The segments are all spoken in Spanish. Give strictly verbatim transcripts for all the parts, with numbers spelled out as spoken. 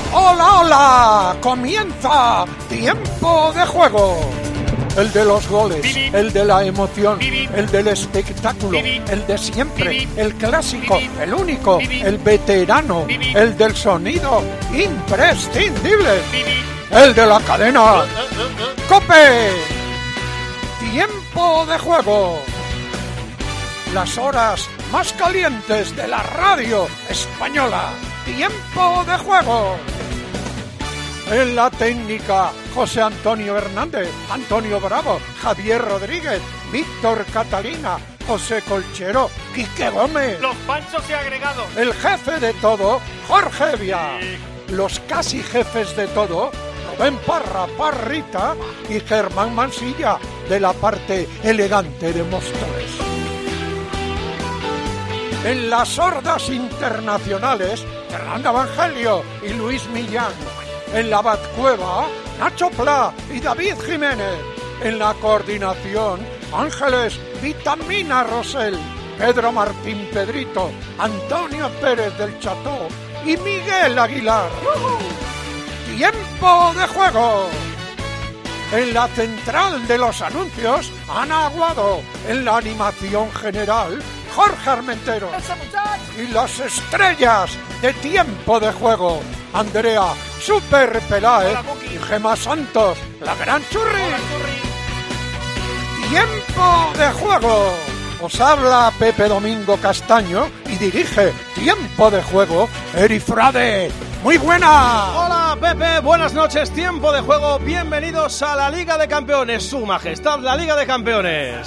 ¡Hola, hola! ¡Comienza Tiempo de Juego! El de los goles, el de la emoción, el del espectáculo, el de siempre, el clásico, el único, el veterano, el del sonido imprescindible, el de la cadena ¡COPE! Tiempo de Juego. Las horas más calientes de la radio española. Tiempo de Juego. En la técnica, José Antonio Hernández, Antonio Bravo, Javier Rodríguez, Víctor Catalina, José Colchero, Quique Gómez. Los panchos y agregados. El jefe de todo, Jorge Evia. Sí. Los casi jefes de todo, Rubén Parra, Parrita y Germán Mansilla, de la parte elegante de Móstoles. En las hordas internacionales, Fernando Evangelio y Luis Millán. En la Batcueva, Nacho Pla y David Jiménez. En la coordinación, Ángeles Vitamina Rosell, Pedro Martín Pedrito, Antonio Pérez del Cható y Miguel Aguilar. ¡Uh! ¡Tiempo de Juego! En la central de los anuncios, Ana Aguado. En la animación general, Jorge Armentero. Y las estrellas de Tiempo de Juego, Andrea Super Peláez y Gemma Santos, la gran Churri. Hola, Churri. Tiempo de Juego. Os habla Pepe Domingo Castaño y dirige Tiempo de Juego Eri Frade. ¡Muy buena! Hola Pepe, buenas noches, Tiempo de Juego. Bienvenidos a la Liga de Campeones, Su Majestad la Liga de Campeones.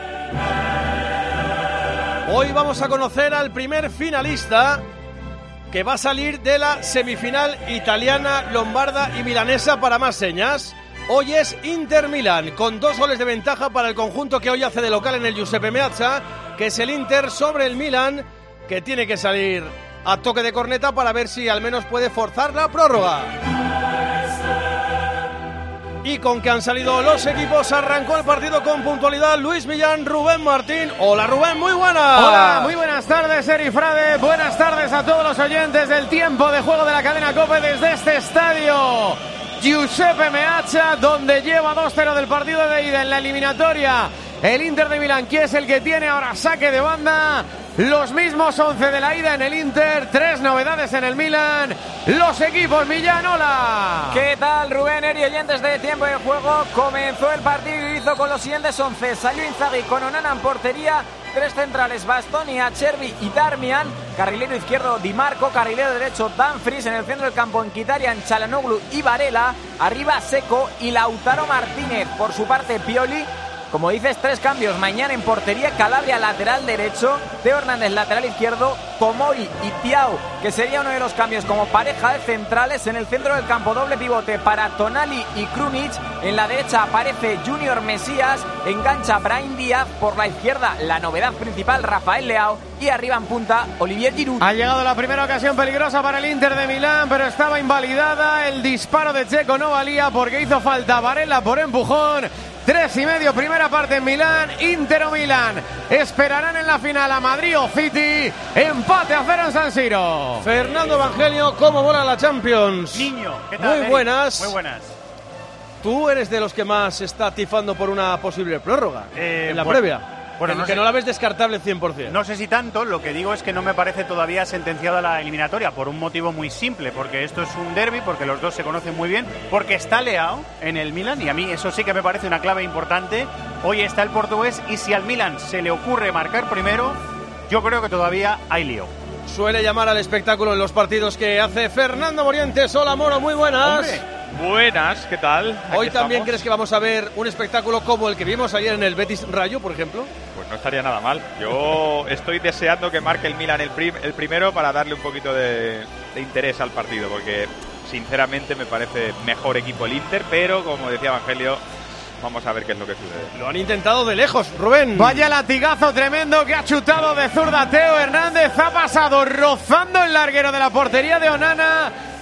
Hoy vamos a conocer al primer finalista que va a salir de la semifinal italiana, lombarda y milanesa para más señas. Hoy es Inter-Milán, con dos goles de ventaja para el conjunto que hoy hace de local en el Giuseppe Meazza, que es el Inter sobre el Milán, que tiene que salir a toque de corneta para ver si al menos puede forzar la prórroga. Y con que han salido los equipos, arrancó el partido con puntualidad. Luis Millán, Rubén Martín. Hola Rubén, muy buenas. Hola, muy buenas tardes Eri Frade. Buenas tardes a todos los oyentes del Tiempo de Juego de la cadena COPE desde este estadio Giuseppe Meazza, donde lleva dos cero del partido de ida en la eliminatoria el Inter de Milán, que es el que tiene ahora saque de banda. Los mismos once de la ida en el Inter, tres novedades en el Milán. Los equipos Millán, hola. ¿Qué tal Rubén, Eri, oyentes de Tiempo de Juego? Comenzó el partido y hizo con los siguientes once. Salió Inzaghi con Onana en portería. Tres centrales, Bastoni, Acerbi y Darmian. Carrilero izquierdo, Di Marco. Carrilero derecho, Dumfries. En el centro del campo, Mkhitaryan, Çalhanoğlu y Varela. Arriba, Seco y Lautaro Martínez. Por su parte, Pioli. Como dices, tres cambios. Mañana en portería, Calabria lateral derecho, Teo Hernández lateral izquierdo, Tomori y Thiago, que sería uno de los cambios como pareja de centrales. En el centro del campo, doble pivote para Tonali y Krunic. En la derecha aparece Junior Mesías, engancha Brahim Díaz. Por la izquierda, la novedad principal, Rafael Leao. Y arriba en punta, Olivier Giroud. Ha llegado la primera ocasión peligrosa para el Inter de Milán, pero estaba invalidada. El disparo de Checo no valía porque hizo falta Varela por empujón. Tres y medio, primera parte en Milán. Inter o Milán esperarán en la final a Madrid o City. Empate a cero en San Siro. Fernando Evangelio, ¿cómo mola la Champions? Niño, ¿qué tal? Muy buenas. Muy buenas. Tú eres de los que más está tifando por una posible prórroga eh, en la bueno, previa. Bueno, el no que sé, no la ves descartable cien por ciento. No sé si tanto, lo que digo es que no me parece todavía sentenciada la eliminatoria, por un motivo muy simple, porque esto es un derbi, porque los dos se conocen muy bien, porque está Leao en el Milan, y a mí eso sí que me parece una clave importante. Hoy está el portugués, y si al Milan se le ocurre marcar primero, yo creo que todavía hay lío. Suele llamar al espectáculo en los partidos que hace Fernando Morientes. Hola Moro, muy buenas. ¡Hombre! Buenas, ¿qué tal? Aquí Hoy también estamos. crees que vamos a ver un espectáculo como el que vimos ayer en el Betis Rayo, por ejemplo. Pues no estaría nada mal. Yo estoy deseando que marque el Milan el, prim- el primero para darle un poquito de, de interés al partido, porque sinceramente me parece mejor equipo el Inter, pero como decía Evangelio, vamos a ver qué es lo que sucede. Lo han intentado de lejos, Rubén. Vaya latigazo tremendo que ha chutado de zurda Teo Hernández. Ha pasado rozando el larguero de la portería de Onana.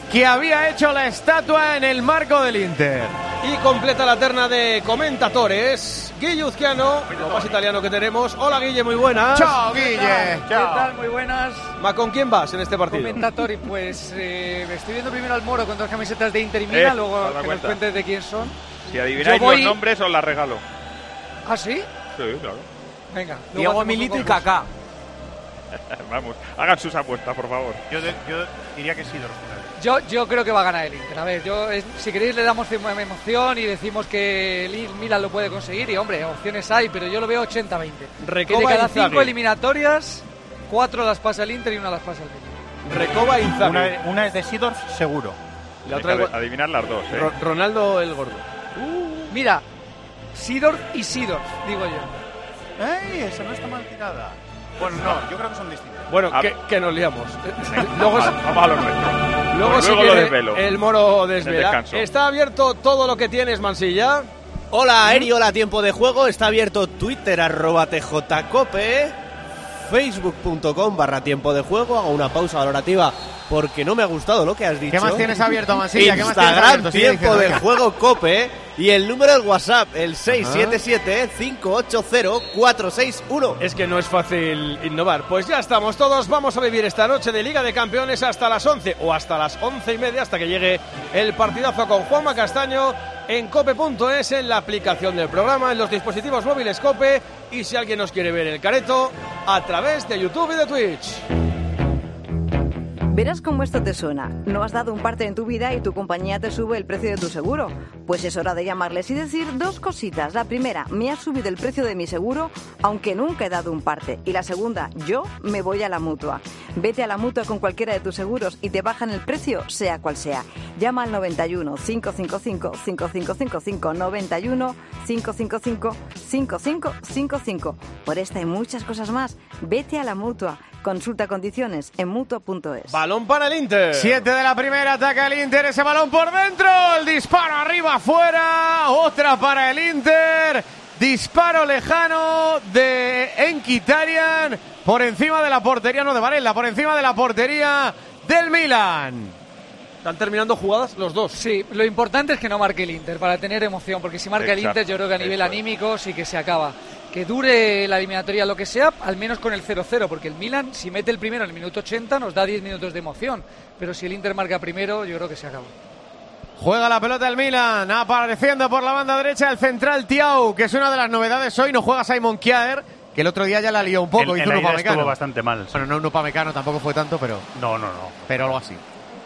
que había hecho la estatua en el marco del Inter. Y completa la terna de comentadores Guille Uzquiano, lo más italiano que tenemos. Hola Guille, muy buenas. Chao Guille. ¿Qué tal? Muy buenas. Ma, ¿con quién vas en este partido? Comentatori, pues eh, estoy viendo primero al Moro con dos camisetas de Inter y Milan, Eh, luego te das que nos cuenta. cuentes de quién son. Si adivináis Yo voy- los nombres, os las regalo. ¿Ah, sí? Sí, claro. Venga. luego Diego hacemos Milito un y concurso. Kaká. Vamos, hagan sus apuestas, por favor. Yo, de- yo diría que sí, Dorf. Yo, yo creo que va a ganar el Inter. A ver, yo, es- si queréis le damos emoción y decimos que el I- Milan lo puede conseguir. Y hombre, opciones hay, pero yo lo veo ochenta veinte. Que de Recoba cada Inzaghi. cinco eliminatorias, cuatro las pasa el Inter y una las pasa el Milan. Recoba Inzaghi. Una, una es de Sidorf, seguro. La Hay otra que es adivinar las dos, ¿eh? Ro- Ronaldo el Gordo. Mira, Sidorf y Sidorf, digo yo. ¡Ey! Esa no está mal tirada. Bueno, no, yo creo que son distintos. Bueno, A que, ver. que nos liamos. luego, Vamos, vamos a lo nuestro. luego, Pues si luego lo quiere, desvelo. el Moro desvela. El descanso. Está abierto todo lo que tienes, Mansilla. Hola, Eri, hola, tiempo de juego. Está abierto Twitter, arroba tjcope, facebook.com barra tiempo de juego. Hago una pausa valorativa porque no me ha gustado lo que has dicho. ¿Qué más tienes abierto, Mansilla? ¿Qué más tienes Instagram, abierto? Sigue tiempo diciendo, del venga. juego cope. Y el número del WhatsApp, el seis siete siete, cinco ocho cero, cuatro seis uno. Es que no es fácil innovar. Pues ya estamos todos. Vamos a vivir esta noche de Liga de Campeones hasta las once o hasta las once y media, hasta que llegue el partidazo con Juanma Castaño en cope punto es, en la aplicación del programa, en los dispositivos móviles Cope, y si alguien nos quiere ver el careto, a través de YouTube y de Twitch. Verás cómo esto te suena. No has dado un parte en tu vida y tu compañía te sube el precio de tu seguro. Pues es hora de llamarles y decir dos cositas. La primera, me ha subido el precio de mi seguro, aunque nunca he dado un parte. Y la segunda, yo me voy a la Mutua. Vete a la Mutua con cualquiera de tus seguros y te bajan el precio, sea cual sea. Llama al noventa y uno, cinco cinco cinco, cinco cinco cinco cinco, noventa y uno, cinco cinco cinco, cinco cinco cinco cinco. Por esta y muchas cosas más, vete a la Mutua. Consulta condiciones en mutua punto es. Balón para el Inter. Siete de la primera, ataca el Inter, ese balón por dentro, el disparo arriba, afuera, otra para el Inter, disparo lejano de Mkhitaryan, por encima de la portería, no de Varela, por encima de la portería del Milan. Están terminando jugadas los dos. Sí, lo importante es que no marque el Inter para tener emoción, porque si marca el Exacto, Inter yo creo que a nivel eso es. anímico sí que se acaba. Que dure la eliminatoria lo que sea, al menos con el cero cero, porque el Milan, si mete el primero en el minuto ochenta, nos da diez minutos de emoción. Pero si el Inter marca primero, yo creo que se acaba. Juega la pelota el Milan, apareciendo por la banda derecha el central Thiaw, que es una de las novedades hoy, no juega Simon Kjaer, que el otro día ya la lió un poco, El- hizo el un aire upamecano. estuvo bastante mal. sí. Bueno, no un upamecano, tampoco fue tanto, pero, No, no, no. pero algo así.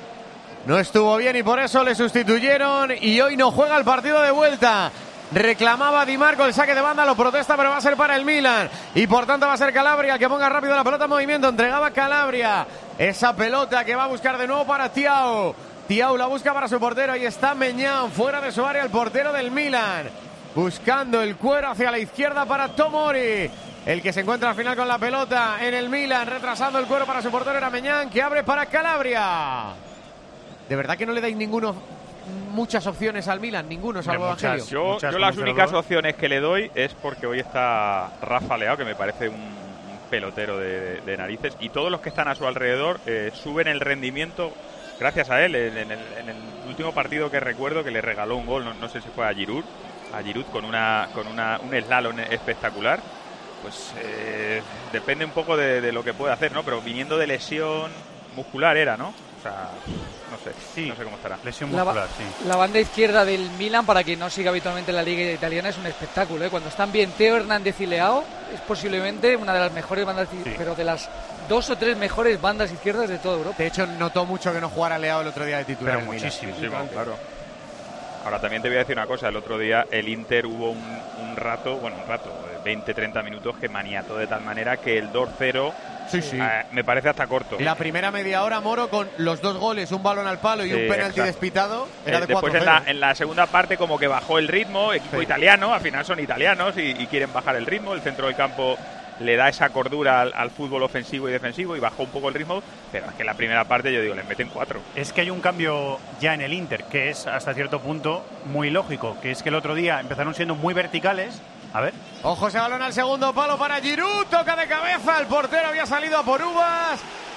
No estuvo bien y por eso le sustituyeron y hoy no juega el partido de vuelta. Reclamaba Di Marco el saque de banda, lo protesta, pero va a ser para el Milan. Y por tanto va a ser Calabria el que ponga rápido la pelota en movimiento. Entregaba Calabria esa pelota que va a buscar de nuevo para Thiaw. Thiaw la busca para su portero y está Meñán fuera de su área, el portero del Milan. Buscando el cuero hacia la izquierda para Tomori. El que se encuentra al final con la pelota en el Milan, retrasando el cuero para su portero era Meñán, que abre para Calabria. ¿De verdad que no le dais ninguno, muchas opciones al Milan? Ninguno, salvo muchas. Evangelio. Yo, Muchas yo las como únicas cero dos. opciones que le doy es porque hoy está Rafa Leao, que me parece un, un pelotero de, de narices, y todos los que están a su alrededor eh, suben el rendimiento gracias a él. En, en el, en el último partido que recuerdo, que le regaló un gol, no, no sé si fue a Giroud, a Giroud con una con una, un slalom espectacular. Pues eh, depende un poco de, de lo que puede hacer, ¿no? Pero viniendo de lesión muscular era, ¿no? O sea, no sé, Sí. no sé cómo estará. Lesión La, ba- muscular, sí. la banda izquierda del Milan, para quien no siga habitualmente la liga italiana, es un espectáculo, ¿eh? Cuando están bien Teo Hernández y Leao, es posiblemente una de las mejores bandas, Sí. pero de las dos o tres mejores bandas izquierdas de toda Europa. De hecho, notó mucho que no jugara Leao el otro día de titular. Pero en Milan. muchísimo. Sí, bueno, claro. Ahora también te voy a decir una cosa, el otro día el Inter hubo un, un rato, bueno, un rato, veinte treinta minutos que maniató de tal manera que el dos cero Sí, sí. eh, me parece hasta corto. La primera media hora, Moro, con los dos goles, un balón al palo y Sí, un penalti exacto. despitado, era Eh, de después cuatro en cero. la, en la segunda parte como que bajó el ritmo, equipo Sí. italiano, al final son italianos y, y quieren bajar el ritmo, el centro del campo le da esa cordura al, al fútbol ofensivo y defensivo y bajó un poco el ritmo, pero es que en la primera parte yo digo, les meten cuatro. Es que hay un cambio ya en el Inter, que es hasta cierto punto muy lógico, que es que el otro día empezaron siendo muy verticales. A ver, Ojo ese balón al segundo palo para Giroud, toca de cabeza, el portero había salido a por uvas,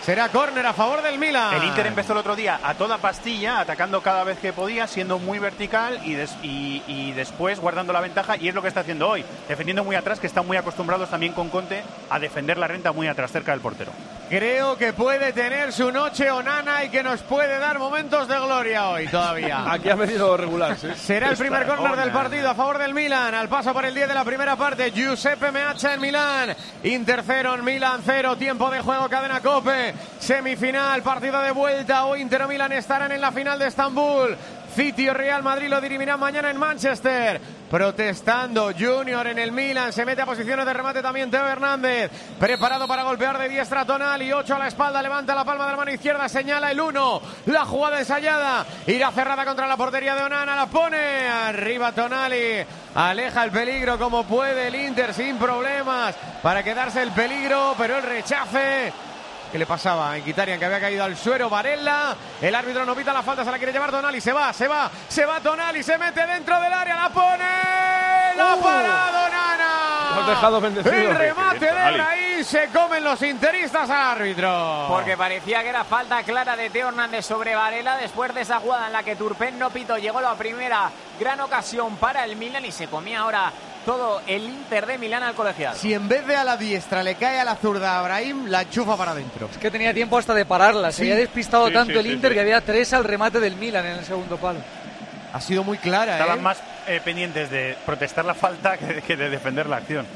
Será córner a favor del Milan. El Inter empezó el otro día a toda pastilla, atacando cada vez que podía, siendo muy vertical y, des, y, y después guardando la ventaja, y es lo que está haciendo hoy, defendiendo muy atrás, que están muy acostumbrados también con Conte a defender la renta muy atrás, cerca del portero. Creo que puede tener su noche Onana y que nos puede dar momentos de gloria hoy todavía. Aquí ha venido regular, sí. Será el primer córner del partido a favor del Milan. Al paso por el diez de la primera parte, Giuseppe Meazza en Milán. Inter cero, Milan cero. Tiempo de juego, Cadena COPE. Semifinal, partido de vuelta. O Inter o Milan estarán en la final de Estambul. City o Real Madrid lo dirimirán mañana en Manchester. Protestando Junior en el Milan. Se mete a posiciones de remate también Teo Hernández. Preparado para golpear de diestra Tonali. ocho a la espalda. Levanta la palma de la mano izquierda. Señala el uno. La jugada ensayada. Irá cerrada contra la portería de Onana. La pone arriba Tonali. Aleja el peligro como puede el Inter sin problemas para quedarse el peligro. Pero el rechace. ¿Qué le pasaba a Mkhitaryan, que había caído al suelo? Varela, el árbitro no pita la falta, se la quiere llevar Tonali, se va, se va, se va Tonali, se mete dentro del área, la pone, la uh, para Onana. Lo has dejado bendecido. El remate de Brahim, se comen los interistas al árbitro. Porque parecía que era falta clara de Teo Hernández sobre Varela, después de esa jugada en la que Turpin no pitó, llegó la primera gran ocasión para el Milan y se comía ahora todo el Inter de Milán al colegiado. Si en vez de a la diestra le cae a la zurda a Brahim, la enchufa para adentro. Es que tenía tiempo hasta de pararla. Se Sí. había despistado Sí, tanto sí, el sí, Inter sí. que había tres al remate del Milan en el segundo palo. Ha sido muy clara, Estaban ¿eh? más eh, pendientes de protestar la falta que, que de defender la acción.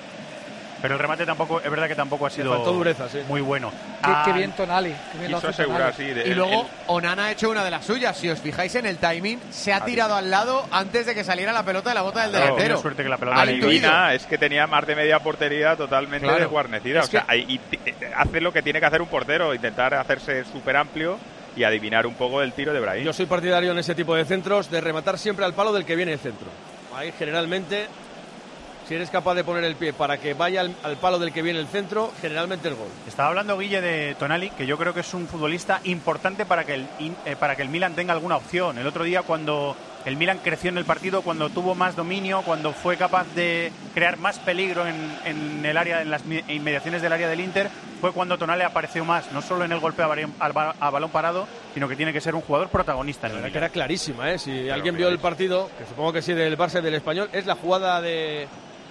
Pero el remate tampoco, es verdad que tampoco ha sido faltó dureza, sí. muy bueno. Qué, Ah, qué bien Tonali. Qué bien lo Quiso hace asegurar, Tonali. sí. de- Y el- luego el- Onana ha hecho una de las suyas. Si os fijáis en el timing, se ha tirado al lado antes de que saliera la pelota de la bota del Claro, delantero. tiene suerte que la pelota Ha le intuido. adivina, es que tenía más de media portería totalmente Claro. desguarnecida. Es O sea, que- y, y t- eh, hace lo que tiene que hacer un portero, intentar hacerse súper amplio y adivinar un poco el tiro de Brahim. Yo soy partidario en ese tipo de centros de rematar siempre al palo del que viene el centro. Ahí generalmente, si eres capaz de poner el pie para que vaya al, al palo del que viene el centro, generalmente el gol. Estaba hablando Guille de Tonali, que yo creo que es un futbolista importante para que el in- eh, para que el Milan tenga alguna opción. El otro día, cuando el Milan creció en el partido, cuando tuvo más dominio, cuando fue capaz de crear más peligro en, en el área, en las mi- inmediaciones del área del Inter, fue cuando Tonali apareció más, no solo en el golpe a, vari- al ba- a balón parado, sino que tiene que ser un jugador protagonista en La el verdad que Milan. era clarísima, ¿eh? Si alguien clarísima. vio el partido, que supongo que sí, del Barça y del Español, es la jugada de,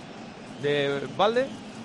de Valde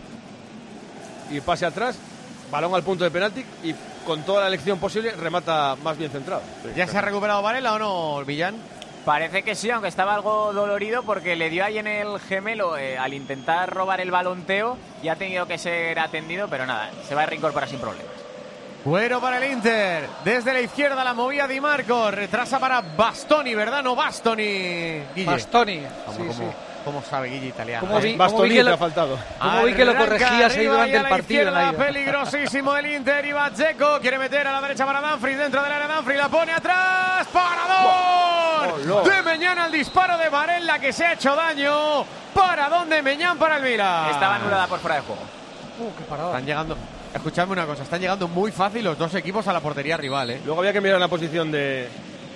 y pase atrás, balón al punto de penalti y con toda la elección posible remata más bien centrado. ¿Ya se ha recuperado Varela o no, Millán? Parece que sí, aunque estaba algo dolorido porque le dio ahí en el gemelo eh, al intentar robar el balonteo y ha tenido que ser atendido, pero nada, se va a reincorporar sin problemas. Bueno para el Inter. Desde la izquierda la movía Di Marco. Retrasa para Bastoni, ¿verdad? No Bastoni. Guille. Bastoni. ¿Cómo, Sí, cómo- sí. cómo sabe Guille italiano? ¿Cómo eh? vi- Bastoni vi que te lo- ha faltado. ¿Cómo vi que lo Arranca corregías ahí arriba durante y a el la partido? en la izquierda, ida? peligrosísimo del Inter. Iba Dzeko, quiere meter a la derecha para Danfries dentro del área. Danfries la pone atrás. ¡Parador! De Meñán al disparo de Varela, que se ha hecho daño. Paradón de Meñán para el Milan. Estaba anulada por fuera de juego. Uh, qué parada. Están llegando. Escuchadme una cosa, están llegando muy fácil los dos equipos a la portería rival, ¿eh? Luego había que mirar la posición de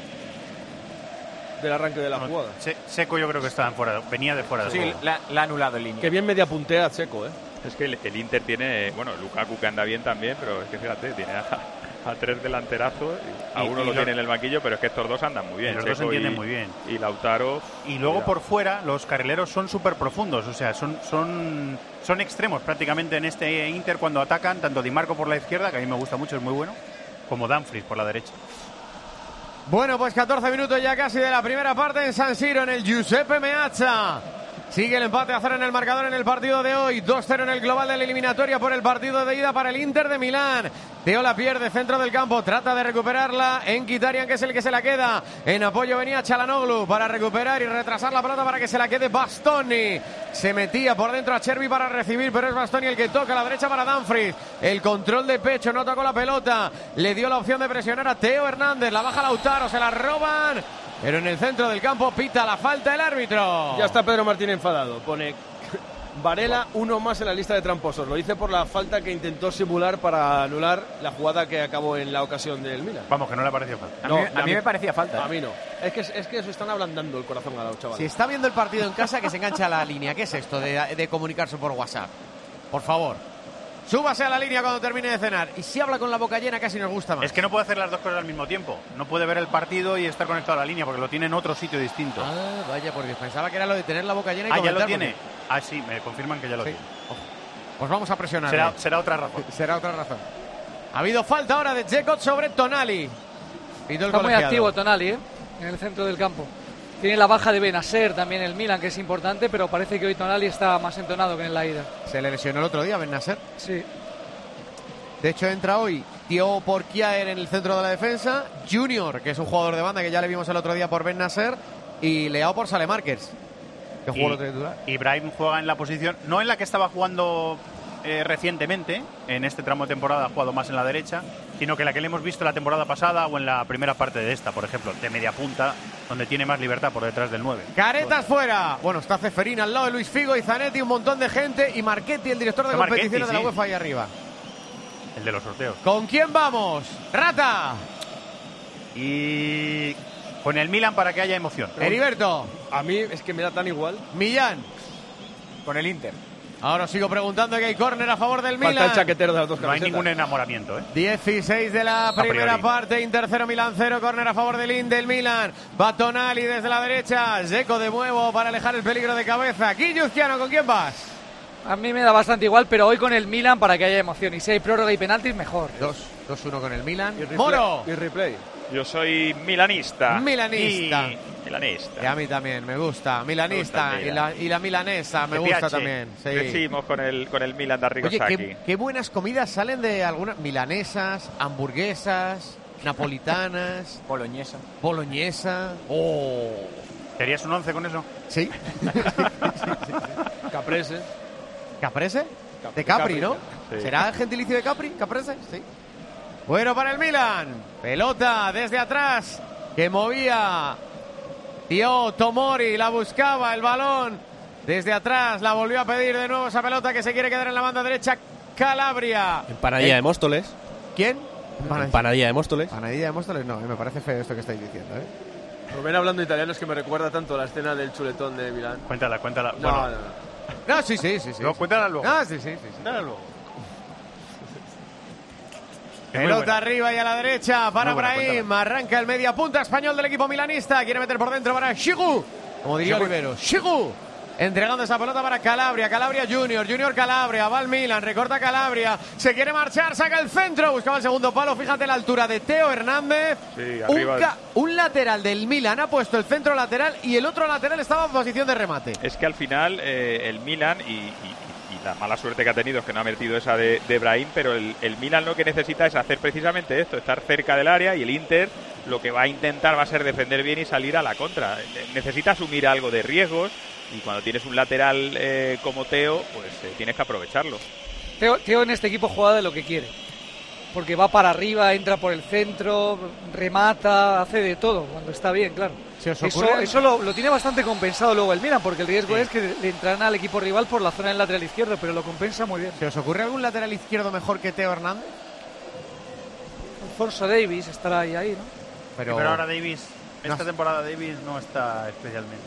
del arranque de la No, jugada. Se- Seco yo creo que estaba en fuera, venía de fuera de Sí, juego. la, la ha anulado en línea. Que bien media puntea Checo, ¿eh? Es que el, el Inter tiene, bueno, Lukaku que anda bien también, pero es que fíjate, tiene a, a tres delanterazos, y a Y- uno y lo lo- tiene en el banquillo, pero es que estos dos andan muy bien. Y los dos se Checo entienden y- muy bien. Y Lautaro. Y luego cuidado. por fuera los carrileros son súper profundos, o sea, son, son, son extremos prácticamente en este Inter cuando atacan, tanto Di Marco por la izquierda, que a mí me gusta mucho, es muy bueno, como Dumfries por la derecha. Bueno, pues catorce minutos ya casi de la primera parte en San Siro, en el Giuseppe Meazza. Sigue el empate a cero en el marcador en el partido de hoy. dos cero en el global de la eliminatoria por el partido de ida para el Inter de Milán. Teo la pierde, centro del campo, trata de recuperarla en Mkhitaryan, que es el que se la queda. En apoyo venía Çalhanoğlu para recuperar y retrasar la pelota para que se la quede Bastoni. Se metía por dentro a Chervi para recibir, pero es Bastoni el que toca a la derecha para Dumfries. El control de pecho, no tocó la pelota. Le dio la opción de presionar a Teo Hernández. La baja Lautaro, se la roban. Pero en el centro del campo pita la falta el árbitro. Ya está Pedro Martín enfadado. Pone Varela uno más en la lista de tramposos. Lo dice por la falta que intentó simular para anular la jugada que acabó en la ocasión del Milan. Vamos, que no le pareció falta. A, No, mí, a a mí mí- me parecía falta. A mí no. Es que, es que se están ablandando el corazón a los chavales. Si está viendo el partido en casa, que se engancha a la línea. ¿Qué es esto de, de comunicarse por WhatsApp? Por favor. súbase a la línea cuando termine de cenar. Y si habla con la boca llena casi nos gusta más. Es que no puede hacer las dos cosas al mismo tiempo. No puede ver el partido y estar conectado a la línea porque lo tiene en otro sitio distinto. Ah, vaya, porque pensaba que era lo de tener la boca llena y Ah, ya comentar, lo tiene. porque- Ah, sí, me confirman que ya lo Sí. tiene. Ojo. Pues vamos a presionar. Será, será otra razón. Será otra razón. Ha habido falta ahora de Dzeko sobre Tonali. Pitó el Está muy colegiado. activo Tonali, ¿eh? En el centro del campo. Tiene la baja de Benacer también el Milan, que es importante, pero parece que hoy Tonali está más entonado que en la ida. Se le lesionó el otro día Ben Nasser. Sí. De hecho, entra hoy Tío Porquiaer en el centro de la defensa. Junior, que es un jugador de banda que ya le vimos el otro día por Ben Nasser. Y Leao por Salemakers, que jugó el otro día titular. Y Brahim juega en la posición, no en la que estaba jugando eh, recientemente, en este tramo de temporada ha jugado más en la derecha, sino que la que le hemos visto la temporada pasada o en la primera parte de esta, por ejemplo, de media punta, donde tiene más libertad por detrás del nueve. Caretas fuera. Bueno, está Ceferín al lado de Luis Figo y Zanetti, un montón de gente. Y Marchetti, el director de Está Marchetti, competiciones de la sí. UEFA, ahí arriba. El de los sorteos. ¿Con quién vamos? Rata. Y con el Milan para que haya emoción. Heriberto. A mí es que me da tan igual. Millán. Con el Inter. Ahora os sigo preguntando que hay córner a favor del Falta Milan. el chaquetero de las dos No hay camisetas. ningún enamoramiento, ¿eh? dieciséis de la primera priori. parte, Inter cero, Milan cero, córner a favor del In del Milan. Va Tonali desde la derecha, Dzeko de nuevo para alejar el peligro de cabeza. Guilluzquiano, ¿con quién vas? A mí me da bastante igual, pero hoy con el Milan para que haya emoción. Y si hay prórroga y penaltis, mejor. dos uno con el Milan. Y replay- Moro. Y replay. Yo soy milanista. Milanista. Y- Milanista. Y a mí también, me gusta. Milanista. Me gusta el y, la, y la milanesa, me De gusta Piace. también. Sí. Crecimos con el, con el Milan de Arrigo Oye, Sacchi. qué, qué buenas comidas salen de algunas milanesas, hamburguesas, napolitanas, Boloñesa. boloñesa. Oh. ¿Serías un once con eso? Sí. Caprese. ¿Caprese? Cap- De Capri, Capri, ¿no? sí. ¿Será el gentilicio de Capri? ¿Caprese? Sí. Bueno, para el Milan. Pelota desde atrás que movía Tío Tomori, la buscaba el balón. Desde atrás la volvió a pedir de nuevo esa pelota que se quiere quedar en la banda derecha. Calabria. Empanadilla Eh, de Móstoles. ¿Quién? Empanadilla de Móstoles. Panadilla de Móstoles, no, eh, me parece feo esto que estáis diciendo, ¿eh? Rubén hablando italiano es que me recuerda tanto a la escena del chuletón de Milán. Cuéntala, cuéntala. No, bueno, no, no. No, sí, sí, sí. sí. luego cuéntala luego. Ah, sí, sí, sí. sí. Cuéntala luego. Es muy Pelota buena. arriba y a la derecha para Muy buena, Brahim. Arranca el media punta español del equipo milanista. Quiere meter por dentro para Giroud. Como diría Giroud. Olivero. Giroud. Entregando esa pelota para Calabria. Calabria Junior. Junior Calabria. Va al Milan. Recorta Calabria. Se quiere marchar. Saca el centro. Buscaba el segundo palo. Fíjate la altura de Teo Hernández. Sí, un, arriba. ca- un lateral del Milan ha puesto el centro lateral y el otro lateral estaba en posición de remate. Es que al final eh, el Milan y, y- y la mala suerte que ha tenido es que no ha metido esa de, de Brahim, pero el, el Milan lo que necesita es hacer precisamente esto, estar cerca del área, y el Inter lo que va a intentar va a ser defender bien y salir a la contra. Eh, Necesita asumir algo de riesgos, y cuando tienes un lateral eh, como Teo, pues eh, tienes que aprovecharlo. Teo, Teo en este equipo juega de lo que quiere. Porque va para arriba, entra por el centro, remata, hace de todo cuando está bien, claro. ¿Se os Eso, ocurre? eso lo, lo tiene bastante compensado luego el Milan, porque el riesgo es que le entrarán al equipo rival por la zona del lateral izquierdo, pero lo compensa muy bien. ¿Se os ocurre algún lateral izquierdo mejor que Teo Hernández? Alfonso Davis estará ahí, ahí, ¿no? Pero, Pero ahora Davis, esta No. temporada Davis no está especialmente.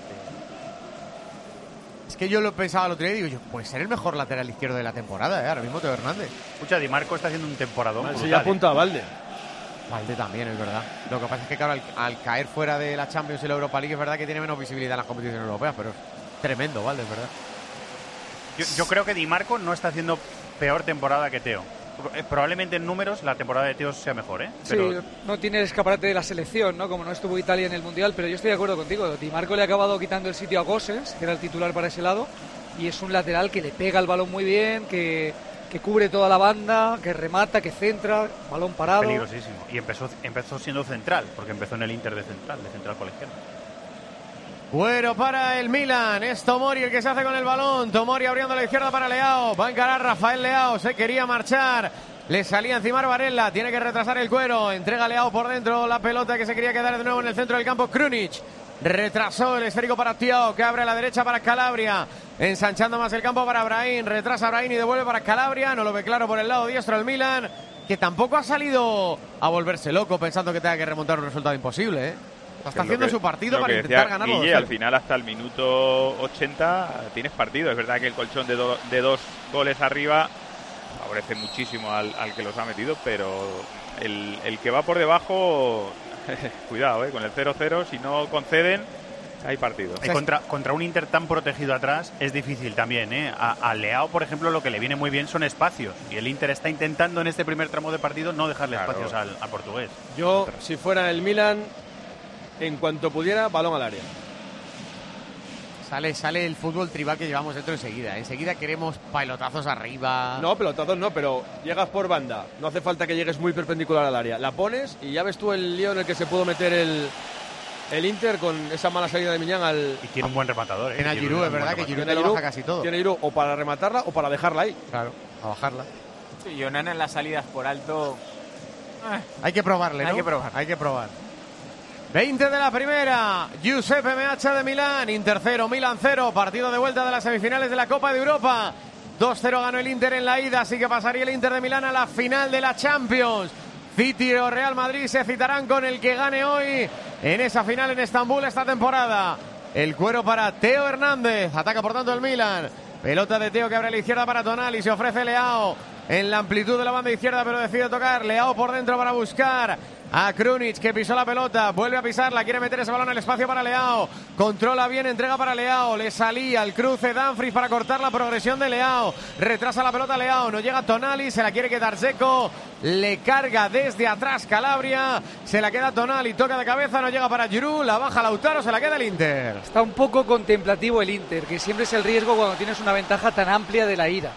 es que yo lo pensaba el otro día y digo, yo, puede ser el mejor lateral izquierdo de la temporada, ¿eh? Ahora mismo Teo Hernández. Escucha, Di Marco está haciendo un temporadón. Mal, brutal, se ya ¿eh? apunta a Valde. Valde también, es verdad. Lo que pasa es que, claro, al, al caer fuera de la Champions y la Europa League, es verdad que tiene menos visibilidad en las competiciones europeas, pero es tremendo, Valde, es verdad. Yo, yo creo que Di Marco no está haciendo peor temporada que Teo. Eh, Probablemente en números la temporada de Teo sea mejor, ¿eh? Pero Sí, no tiene el escaparate de la selección, ¿no? Como no estuvo Italia en el Mundial, pero yo estoy de acuerdo contigo. Di Marco le ha acabado quitando el sitio a Gosens, que era el titular para ese lado, y es un lateral que le pega el balón muy bien, que, que cubre toda la banda, que remata, que centra, balón parado. peligrosísimo. Y empezó, empezó siendo central, porque empezó en el Inter de central, de central colegial. Bueno, para el Milan, es Tomori el que se hace con el balón. Tomori abriendo a la izquierda para Leao. Va a encarar Rafael Leao, se quería marchar. Le salía encima Varela, tiene que retrasar el cuero. Entrega Leao por dentro la pelota que se quería quedar de nuevo en el centro del campo. Krunic retrasó el esférico para Thiago, que abre a la derecha para Calabria. Ensanchando más el campo para Brahim. Retrasa Brahim y devuelve para Calabria. No lo ve claro por el lado diestro el Milan, que tampoco ha salido a volverse loco pensando que tenga que remontar un resultado imposible, ¿eh? Está Es haciendo lo que- su partido lo para que intentar decía ganarlo. Guille, dos al cero. final hasta el minuto ochenta tienes partido. Es verdad que el colchón de, do- de dos goles arriba favorece muchísimo al, al que los ha metido, pero el, el que va por debajo, cuidado, ¿eh? Con el cero cero, si no conceden, hay partido. Y contra, contra un Inter tan protegido atrás es difícil también, ¿eh? A, a Leao, por ejemplo, lo que le viene muy bien son espacios. Y el Inter está intentando en este primer tramo de partido no dejarle claro. espacios al, al portugués. Yo, si fuera el Milan, en cuanto pudiera, balón al área. Sale, sale el fútbol tribal que llevamos dentro enseguida. Enseguida queremos pelotazos arriba. No, pelotazos no, pero llegas por banda. No hace falta que llegues muy perpendicular al área. La pones y ya ves tú el lío en el que se pudo meter el... El Inter con esa mala salida de Miñán al... Y tiene un buen rematador, ¿eh? Tiene a Giroud, es verdad que Giroud te lo baja casi todo. Tiene Giroud o para rematarla o para dejarla ahí. Claro, a bajarla. Sí, y Onana en las salidas por alto... Eh, hay que probarle, ¿no? Hay que probar. Hay que probar. veinte de la primera. Giuseppe Meazza de Milán. Inter cero, Milan cero. Partido de vuelta de las semifinales de la Copa de Europa. dos cero ganó el Inter en la ida, así que pasaría el Inter de Milán a la final de la Champions. City o Real Madrid se citarán con el que gane hoy en esa final en Estambul esta temporada. El cuero para Teo Hernández. Ataca por tanto el Milan. Pelota de Teo que abre a la izquierda para Tonali. Se ofrece Leao en la amplitud de la banda izquierda, pero decide tocar. Leao por dentro para buscar a Krunic, que pisó la pelota. Vuelve a pisarla. Quiere meter ese balón en el espacio para Leao. Controla bien, entrega para Leao. Le salía el cruce Dumfries para cortar la progresión de Leao. Retrasa la pelota Leao. No llega Tonali. Se la quiere quedar Dzeko. Le carga desde atrás Calabria. Se la queda Tonali. Toca de cabeza. No llega para Giroud. La baja Lautaro. Se la queda el Inter. Está un poco contemplativo el Inter, que siempre es el riesgo cuando tienes una ventaja tan amplia de la ida.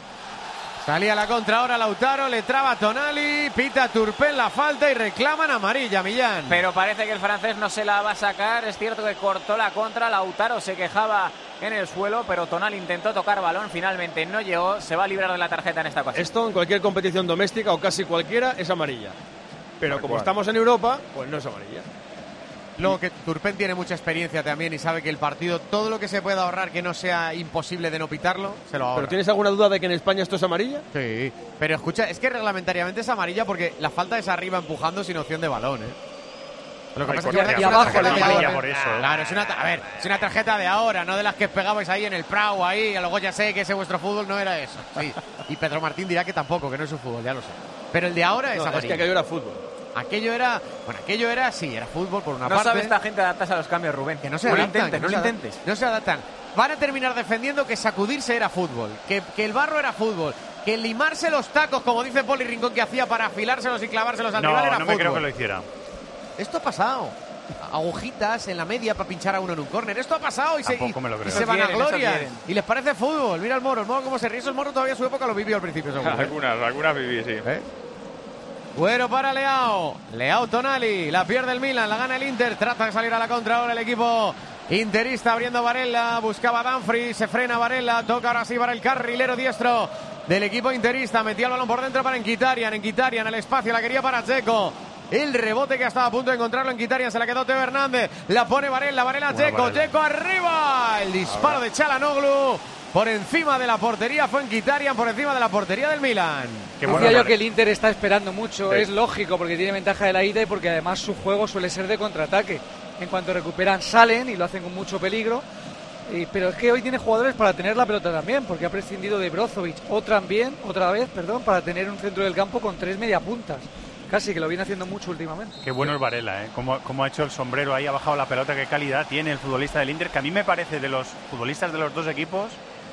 Salía la contra ahora Lautaro, le traba Tonali, pita Turpin la falta y reclaman amarilla, Millán. Pero parece que el francés no se la va a sacar. Es cierto que cortó la contra, Lautaro se quejaba en el suelo, pero Tonali intentó tocar balón, finalmente no llegó, se va a librar de la tarjeta en esta ocasión. Esto en cualquier competición doméstica o casi cualquiera es amarilla. Pero Tal como cual. estamos en Europa, pues no es amarilla. Luego que Turpin tiene mucha experiencia también y sabe que el partido, todo lo que se pueda ahorrar que no sea imposible de no pitarlo, se lo ahorra. ¿Pero tienes alguna duda de que en España esto es amarilla? Sí, pero escucha, es que reglamentariamente es amarilla porque la falta es arriba empujando sin opción de balón, ¿eh? Lo que Ay, pasa es por que Dios, y abajo la le amarilla por eso. Claro, es una, a ver, es una tarjeta de ahora, no de las que pegabais ahí en el Prau, ahí, a luego ya sé que ese vuestro fútbol no era eso. Sí. Y Pedro Martín dirá que tampoco, que no es su fútbol, ya lo sé. Pero el de ahora es No, amarilla. es que aquello era fútbol. Aquello era, bueno, aquello era, sí, era fútbol por una no parte. sabe esta gente adaptarse a los cambios, Rubén. Que no se no lo adaptan, intentes, que no lo se intentes. adaptan, no se adaptan. Van a terminar defendiendo que sacudirse era fútbol, que, que el barro era fútbol, que limarse los tacos, como dice Poli Rincón que hacía para afilárselos y clavárselos al No, rival, era no me fútbol. creo que lo hiciera. Esto ha pasado. Agujitas en la media para pinchar a uno en un córner. Esto ha pasado y se, Tampoco y, me lo creo. y se Eso van a quieren, eso gloria. quieren. Y les parece fútbol. Mira el Moro, el Moro cómo se ríe. Eso el Moro todavía su época lo vivió al principio, seguro. ¿eh? algunas, algunas viví, sí. ¿Eh? Güero para Leao. Leao Tonali. La pierde el Milan. La gana el Inter. Trata de salir a la contra ahora el equipo interista abriendo Varela. Buscaba Dumfries. Se frena Varela. Toca ahora sí para el carrilero diestro del equipo interista. Metía el balón por dentro para Mkhitaryan. Mkhitaryan el espacio. La quería para Dzeko. El rebote que estaba a punto de encontrarlo en Mkhitaryan. Se la quedó Teo Hernández. La pone Varela. Varela Dzeko. Dzeko arriba. El disparo de Çalhanoğlu. Por encima de la portería fue Mkhitaryan, por encima de la portería del Milan. Qué Decía bueno, yo vale. que el Inter está esperando mucho, Sí. es lógico porque tiene ventaja de la ida y porque además su juego suele ser de contraataque. En cuanto recuperan salen y lo hacen con mucho peligro. Y, pero es que hoy tiene jugadores para tener la pelota también, porque ha prescindido de Brozovic otra bien, otra vez, perdón, para tener un centro del campo con tres mediapuntas. Casi que lo viene haciendo mucho últimamente. Qué bueno es Varela, ¿eh? Cómo, cómo ha hecho el sombrero ahí, ha bajado la pelota, qué calidad tiene el futbolista del Inter, que a mí me parece de los futbolistas de los dos equipos,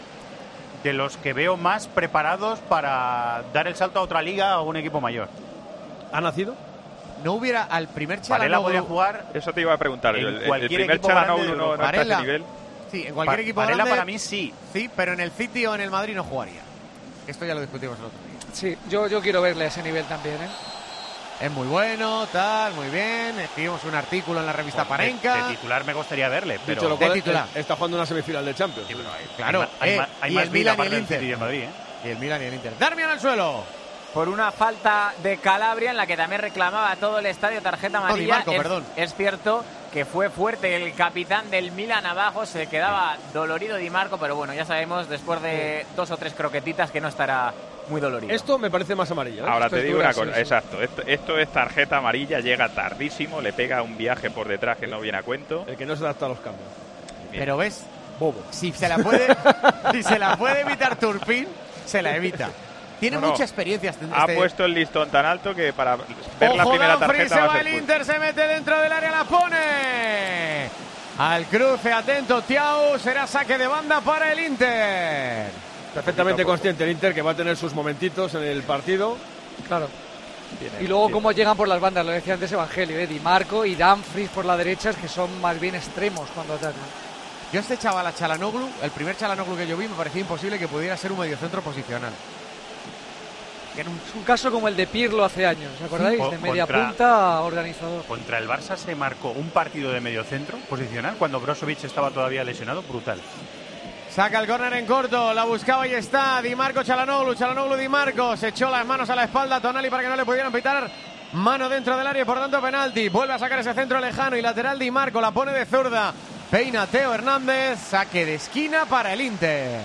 de los que veo más preparados para dar el salto a otra liga o a un equipo mayor. ¿Ha nacido? No hubiera al primer Varela podría Çalhanoğlu. jugar. Eso te iba a preguntar. En yo, El, el cualquier primer equipo grande Çalhanoğlu de no, no Europa. está a ese Varela. nivel. Sí, en cualquier Pa- equipo Varela grande, para mí sí. Sí, pero en el City o en el Madrid no jugaría. Esto ya lo discutimos el otro día. Sí, yo, yo quiero verle a ese nivel también, ¿eh? Es muy bueno, tal, muy bien. Escribimos un artículo en la revista De, Parenca. de titular me gustaría verle, pero Dicho lo cual, de titular. eh, está jugando una semifinal de Champions. Sí, pero hay- Claro, hay, ma- hay eh, ma- hay y más el vida Milan y aparte el del Inter. City y el Madrid, ¿eh? Y el Milan y el Inter. Darmian al suelo. Por una falta de Calabria en la que también reclamaba todo el estadio tarjeta Di amarilla. Marco, es, perdón. es cierto que fue fuerte el capitán del Milan abajo, se quedaba dolorido Di Marco, pero bueno, ya sabemos después de dos o tres croquetitas que no estará muy dolorido. Esto me parece más amarillo, ¿eh? Ahora Esto te es digo dura, una sí, cosa, sí. exacto. Esto, esto es tarjeta amarilla, llega tardísimo, le pega un viaje por detrás que no viene a cuento. El que no se adapta a los cambios. Bien. Pero ves, Bobo. si se la puede, si se la puede evitar Turpin, se la evita. Tiene No, no. mucha experiencia. Este, Ha puesto el listón tan alto que para ver la Ojo, primera Dumfries, tarjeta se va a va ser el full. Inter, se mete dentro del área, la pone. Al cruce, atento Thiago, será saque de banda para el Inter. Perfectamente consciente el Inter que va a tener sus momentitos en el partido. Claro. Tiene- Y luego tiene- cómo llegan por las bandas, lo decía antes Evangelio, ¿eh? Di Marco y Dumfries por la derecha, que son más bien extremos cuando atacan. Yo este chaval a Çalhanoğlu, el primer Çalhanoğlu que yo vi, me parecía imposible que pudiera ser un mediocentro posicional. Es un caso como el de Pirlo hace años, ¿os acordáis? O- De media contra- punta a organizador. Contra el Barça se marcó un partido de mediocentro posicional cuando Brozovic estaba todavía lesionado, brutal. Saca el córner en corto, la buscaba y está Di Marco, Çalhanoğlu, Çalhanoğlu, Di Marco, se echó las manos a la espalda a Tonali para que no le pudieran pitar mano dentro del área y por tanto penalti. Vuelve a sacar ese centro lejano y lateral Di Marco, la pone de zurda, peina Teo Hernández, saque de esquina para el Inter.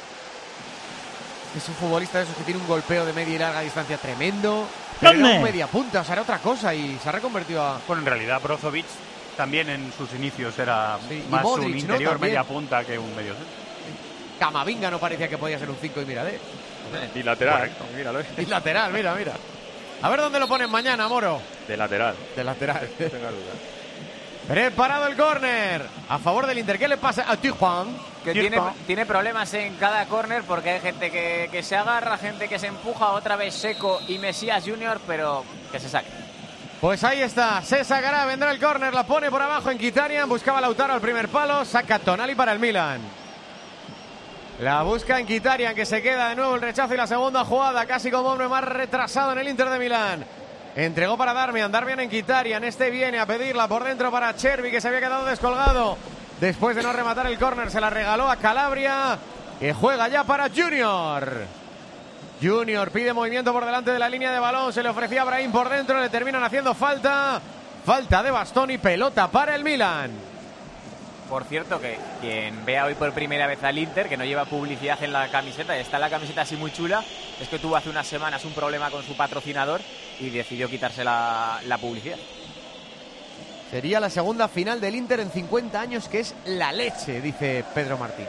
Es un futbolista de esos que tiene un golpeo de media y larga distancia tremendo, pero era ¿Dónde? un media punta, o sea, era otra cosa y se ha reconvertido a... Bueno, en realidad Brozovic también en sus inicios era Sí, y más Modric, un ¿no? interior También. media punta que un mediocentro. Camavinga no parecía que podía ser un cinco y mira, de Y lateral, Correcto. míralo. y lateral, mira, mira. A ver dónde lo ponen mañana, Moro. De lateral. De lateral. No tenga duda. Preparado el córner a favor del Inter. ¿Qué le pasa a Tijuan? Que tiene, tiene problemas en cada córner porque hay gente que, que se agarra, gente que se empuja, otra vez Seco y Mesías Junior, pero que se saque. Pues ahí está, se sacará, vendrá el córner, la pone por abajo en Mkhitaryan, buscaba Lautaro al primer palo, saca Tonali para el Milan. La busca en Mkhitaryan, que se queda de nuevo el rechazo y la segunda jugada, casi como hombre más retrasado en el Inter de Milán. Entregó para Darmian, Darmian en Mkhitaryan, este viene a pedirla por dentro para Chervi, que se había quedado descolgado. Después de no rematar el córner, se la regaló a Calabria, que juega ya para Junior. Junior pide movimiento por delante de la línea de balón, se le ofrecía a Brahim por dentro, le terminan haciendo falta. Falta de bastón y pelota para el Milan. Por cierto, que quien vea hoy por primera vez al Inter, que no lleva publicidad en la camiseta, está la camiseta así muy chula, es que tuvo hace unas semanas un problema con su patrocinador y decidió quitarse la, la publicidad. Sería la segunda final del Inter en cincuenta años, que es la leche, dice Pedro Martín.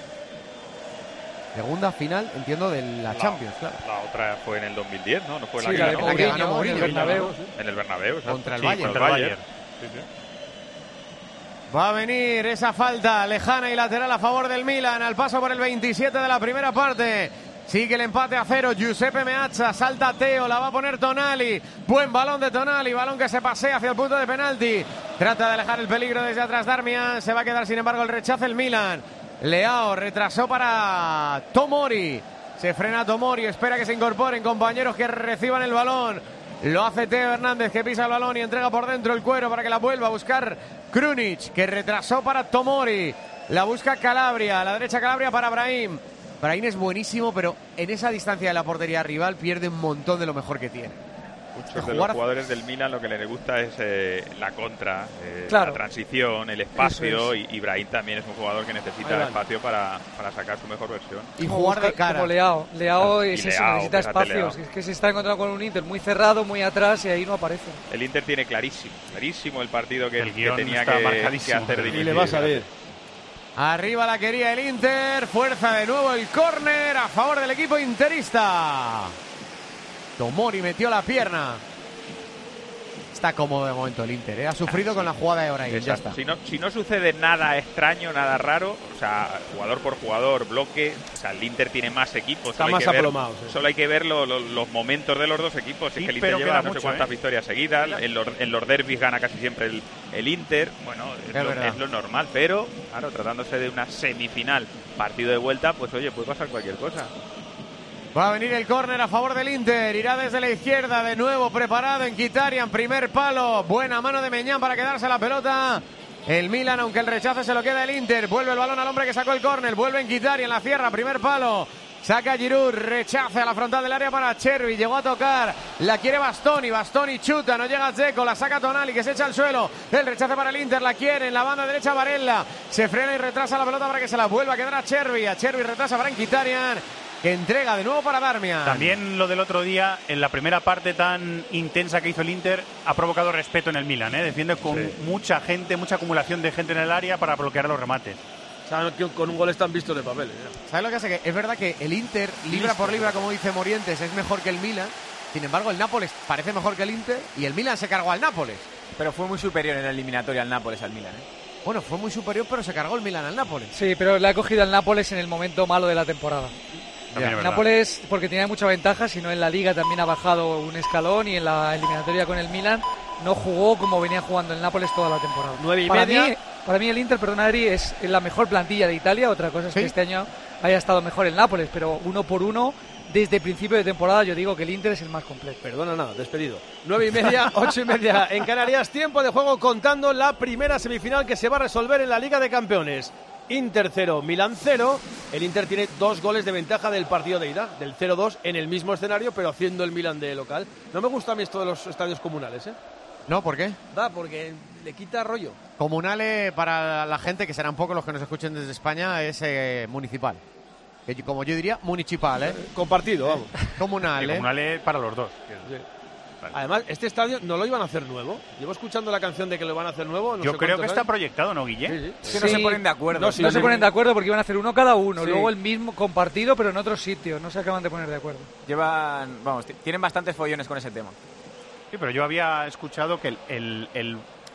Segunda final, entiendo, de la, La- Champions, claro. La otra fue en el dos mil diez, ¿no? No fue Sí, la la que de ganó la que Mourinho, ganó en el Mourinho, Bernabéu. en el Bernabéu, exacto. Contra el Sí, Bayern. contra el Bayern. Sí, sí. Va a venir esa falta lejana y lateral a favor del Milan al paso por el veintisiete de la primera parte. Sigue el empate a cero. Giuseppe Meazza, salta Teo, la va a poner Tonali. Buen balón de Tonali, balón que se pasea hacia el punto de penalti. Trata de alejar el peligro desde atrás Darmian. Se va a quedar sin embargo el rechazo el Milan. Leao retrasó para Tomori. Se frena Tomori, espera que se incorporen compañeros que reciban el balón. Lo hace Teo Hernández, que pisa el balón y entrega por dentro el cuero para que la vuelva a buscar Krunic, que retrasó para Tomori. La busca Calabria, a la derecha Calabria para Brahim. Brahim es buenísimo, pero en esa distancia de la portería rival pierde un montón de lo mejor que tiene. Muchos De de los jugar- jugadores del Milan lo que les gusta es eh, la contra, eh, Claro. la transición, el espacio, Eso y, y Brahim también es un jugador que Ahí necesita va. espacio para, para sacar su mejor versión. Y Como jugar de buscar- cara. Como Leao. Leao Y es eso, Leao, necesita fíjate, espacios. Leao. Es que se está encontrando con un Inter muy cerrado, muy atrás y ahí no aparece. El Inter tiene clarísimo, clarísimo el partido que, El que guión tenía está que, marcadísimo. que hacer Y dirigir. Y le va a salir. Arriba la quería el Inter. Fuerza de nuevo el córner a favor del equipo interista. Tomori metió la pierna. Está cómodo de momento el Inter, ¿eh? Ha sufrido con la jugada de Brahim. Ya está. Si no, si no sucede nada extraño, nada raro, o sea, jugador por jugador, bloque, o sea, el Inter tiene más equipos. Está solo hay más que ver- aplomado, sí. Solo hay que ver lo- lo- los momentos de los dos equipos. Sí, es que el Inter pero lleva queda no sé mucho, cuántas ¿eh? victorias seguidas. En los, en los derbis gana casi siempre el, el Inter. Bueno, es, Es lo, verdad. es lo normal, pero, claro, tratándose de una semifinal, partido de vuelta, pues oye, puede pasar cualquier cosa. Va a venir el córner a favor del Inter. Irá desde la izquierda de nuevo preparado en Mkhitaryan. Primer palo. Buena mano de Meñán para quedarse la pelota. El Milan, aunque el rechazo se lo queda el Inter. Vuelve el balón al hombre que sacó el córner. Vuelve en Mkhitaryan, la cierra. Primer palo. Saca Giroud, rechaza a la frontal del área para Chervi. Llegó a tocar. La quiere Bastoni. Bastoni chuta. No llega Dzeko. La saca Tonali, que se echa al suelo. El rechazo para el Inter. La quiere en la banda derecha Barella. Se frena y retrasa la pelota para que se la vuelva a quedar a Chervi. A Chervi retrasa para Mkhitaryan, que entrega de nuevo para Darmian. También lo del otro día, en la primera parte tan intensa que hizo el Inter, ha provocado respeto en el Milan, ¿eh? Defiende con Sí. mucha gente, mucha acumulación de gente en el área para bloquear los remates. sea, que con un gol están vistos de papel. ¿eh? ¿Sabes lo que hace? Que es verdad que el Inter, libra por libra, como dice Morientes, es mejor que el Milan. Sin embargo, el Nápoles parece mejor que el Inter y el Milan se cargó al Nápoles. Pero fue muy superior en la eliminatoria al Nápoles al Milan, ¿eh? Bueno, fue muy superior, pero se cargó el Milan al Nápoles. Sí, pero le ha cogido al Nápoles en el momento malo de la temporada. Ya. Nápoles, porque tenía mucha ventaja, sino en la Liga también ha bajado un escalón y en la eliminatoria con el Milan no jugó como venía jugando el Nápoles toda la temporada. Nueve y para media. Mí, para mí el Inter, perdón, Adri, es la mejor plantilla de Italia. Otra cosa es ¿Sí? que este año haya estado mejor el Nápoles, pero uno por uno, desde el principio de temporada yo digo que el Inter es el más completo. Perdona nada, despedido. Nueve y media, ocho y media en Canarias. Tiempo de juego contando la primera semifinal que se va a resolver en la Liga de Campeones. Inter cero, Milan cero. El Inter tiene dos goles de ventaja del partido de ida, del cero dos en el mismo escenario, pero haciendo el Milan de local. No me gusta a mí esto de los estadios comunales, ¿eh? No, ¿por qué? Da, porque le quita rollo. Comunale, para la gente, que serán pocos los que nos escuchen desde España, es eh, municipal. Que, como yo diría, municipal, ¿eh? Compartido, vamos. Comunal, Y ¿eh? comunal para los dos. Además, este estadio no lo iban a hacer nuevo. Llevo escuchando la canción de que lo van a hacer nuevo. No Yo sé creo que cuántos está años. proyectado, ¿no, Guille? Sí, sí. Es que no Sí. se ponen de acuerdo. No, sí, No sí. se ponen de acuerdo porque iban a hacer uno cada uno, Sí. luego el mismo compartido, pero en otros sitios. No se acaban de poner de acuerdo. Llevan, vamos, t- tienen bastantes follones con ese tema. Sí, pero yo había escuchado que el, el, el,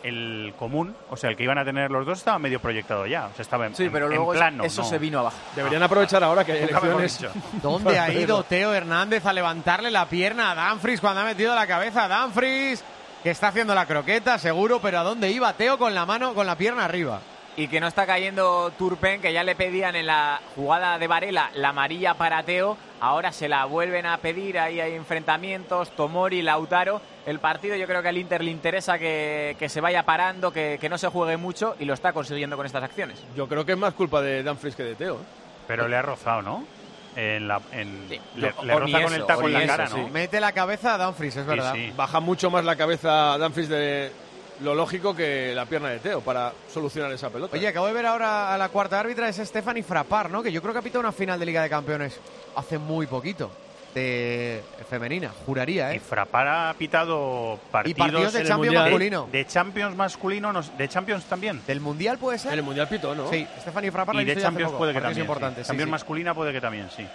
el común, o sea, el que iban a tener los dos, estaba medio proyectado ya. O sea, estaba en, Sí, pero en- luego en plano. eso ¿no? se vino abajo. Deberían aprovechar ahora que hay Nunca mejor elecciones. dicho. ¿Dónde ha ido Teo Hernández a levantarle la pierna a Dumfries cuando ha metido la cabeza a Dumfries? Que está haciendo la croqueta, seguro, pero ¿a dónde iba Teo con la mano, con la pierna arriba? Y que no está cayendo Turpen, que ya le pedían en la jugada de Varela la amarilla para Teo. Ahora se la vuelven a pedir, ahí hay enfrentamientos, Tomori, Lautaro. El partido yo creo que al Inter le interesa que, que se vaya parando, que, que no se juegue mucho, y lo está consiguiendo con estas acciones. Yo creo que es más culpa de Dumfries que de Teo, ¿eh? Pero le ha rozado, ¿no? En la, en, Sí. Le, O- le o roza ni con eso, el taco o en ni la eso, cara, sí. ¿no? Mete la cabeza a Dumfries, es verdad. sí. Baja mucho más la cabeza Dumfries de lo lógico que la pierna de Teo para solucionar esa pelota. Oye, acabo de ver ahora a la cuarta árbitra, es Stephanie Frappart, ¿no? Que yo creo que ha pitado una final de Liga de Campeones hace muy poquito, de femenina, juraría, Y ¿eh? Frappart ha pitado partidos, Y partidos de en el Champions Mundial. masculino. de Champions masculino, no- de Champions también. ¿Del Mundial puede ser? en el Mundial Pito, ¿no? Sí, Stephanie Frappart la Y he de visto ya hace Champions poco, puede que porque también. es importante, sí. sí, Champions sí. masculina puede que también, sí.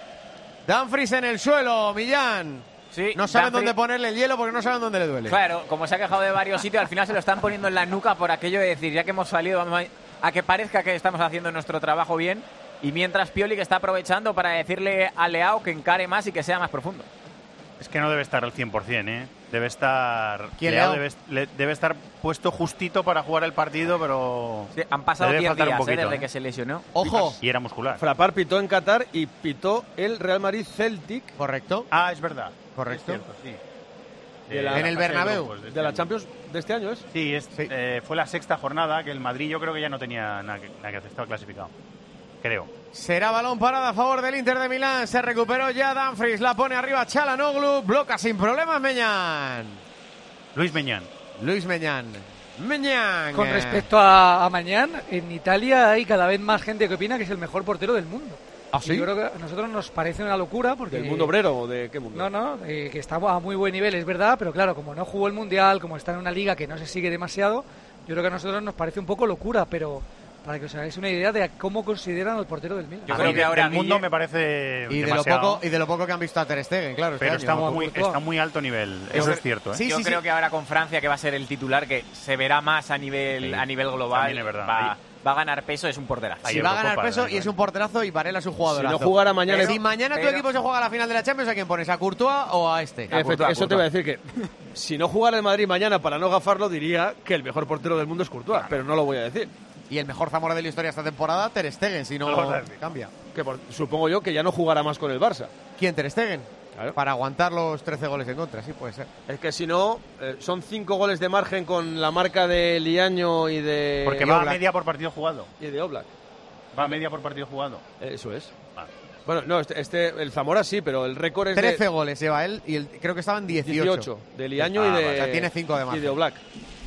Dumfries en el suelo, Millán. Sí, No saben Dumfries- dónde ponerle el hielo porque no saben dónde le duele. Claro, como se ha quejado de varios sitios, al final se lo están poniendo en la nuca por aquello de decir, ya que hemos salido, vamos a, a que parezca que estamos haciendo nuestro trabajo bien. Y mientras Pioli que está aprovechando para decirle a Leao que encare más y que sea más profundo. Es que no debe estar al cien por ciento, ¿eh? Debe estar... ¿Quién, Leao Leao? debe, le- debe estar puesto justito para jugar el partido, pero... Sí, han pasado le debe diez faltar días un eh, poquito, desde ¿eh? que se lesionó. Ojo, Y era muscular. Frappart pitó en Qatar y pitó el Real Madrid Celtic correcto, Ah, es verdad. correcto. Es cierto, sí. De la- En el fase de Bernabéu. grupos este de la año. Champions de este año, ¿es? Sí, es, Sí. eh, fue la sexta jornada que el Madrid yo creo que ya no tenía nada que, nada que hacer, estaba clasificado. Creo. Será balón parado a favor del Inter de Milán. Se recuperó ya Dumfries, la pone arriba Çalhanoğlu, bloca sin problemas Meñán. Luis Meñán. Luis Meñán. Meñán. Con respecto a, a mañana, en Italia hay cada vez más gente que opina que es el mejor portero del mundo. ¿Ah, Y sí? Yo creo que a nosotros nos parece una locura porque... ¿Del mundo obrero o de qué mundo? No, no, eh, que está a muy buen nivel, es verdad, pero claro, como no jugó el Mundial, como está en una liga que no se sigue demasiado, yo creo que a nosotros nos parece un poco locura, pero para que os hagáis una idea de cómo consideran al portero del Milan. Yo A creo mí que de- ahora del mundo Guille- me parece Y de, lo demasiado, poco, y de lo poco que han visto a Ter Stegen, claro, este pero año. está Como muy, Courtois. está muy alto nivel. Eso es cierto, ¿eh? Sí, Yo sí, creo sí. que ahora con Francia, que va a ser el titular, que se verá más a nivel, Sí, a nivel global, también es verdad. va, Ahí- va a ganar peso, es un porterazo. Hay Si va a ganar Eurocopa, peso además, y es un porterazo y Varela es un jugador. Si no jugara mañana... Si mañana tu pero- equipo se juega a la final de la Champions, ¿a quién pones? ¿A Courtois o a este? Efecti- Courtois, eso te iba a decir que si no jugara el Madrid mañana para no gafarlo, diría que el mejor portero del mundo es Courtois, pero no lo voy a decir. Y el mejor Zamora de la historia esta temporada, Ter Stegen, si no No lo vas a decir. cambia. Que por- supongo yo que ya no jugará más con el Barça. ¿Quién, Ter Stegen? Claro. Para aguantar los trece goles en contra, sí puede ser. Es que si no, eh, son cinco goles de margen con la marca de Liaño y de, Porque y va a Oblak. media por partido jugado. Y de Oblak. Va a media por partido jugado. Eso es. Vale. Bueno, no, este, este- el Zamora sí, pero el récord es trece de goles lleva él y el- creo que estaban dieciocho. dieciocho. De Liaño Ah, y de... vale. O sea, tiene cinco de Y margen. de Oblak.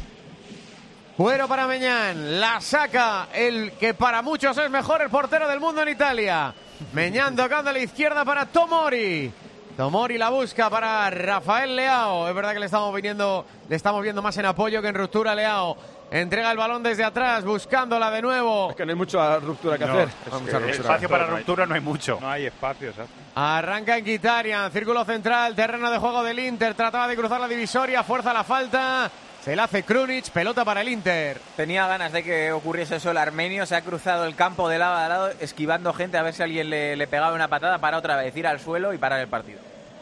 Cuero para Meñán, la saca el que para muchos es mejor el portero del mundo en Italia. Meñán tocando a la izquierda para Tomori. Tomori la busca para Rafael Leao. Es verdad que le estamos viniendo, le estamos viendo más en apoyo que en ruptura a Leao. Entrega el balón desde atrás, buscándola de nuevo. Es que no hay mucha ruptura que No, hacer. es No hay que mucha ruptura. espacio para No hay- ruptura no hay mucho. No hay espacio, ¿sabes? Arranca en Mkhitaryan, círculo central, terreno de juego del Inter. Trataba de cruzar la divisoria, fuerza la falta. Se la hace Krunic, pelota para el Inter. Tenía ganas de que ocurriese eso el armenio, se ha cruzado el campo de lado a lado, esquivando gente a ver si alguien le, le pegaba una patada para otra vez ir al suelo y parar el partido.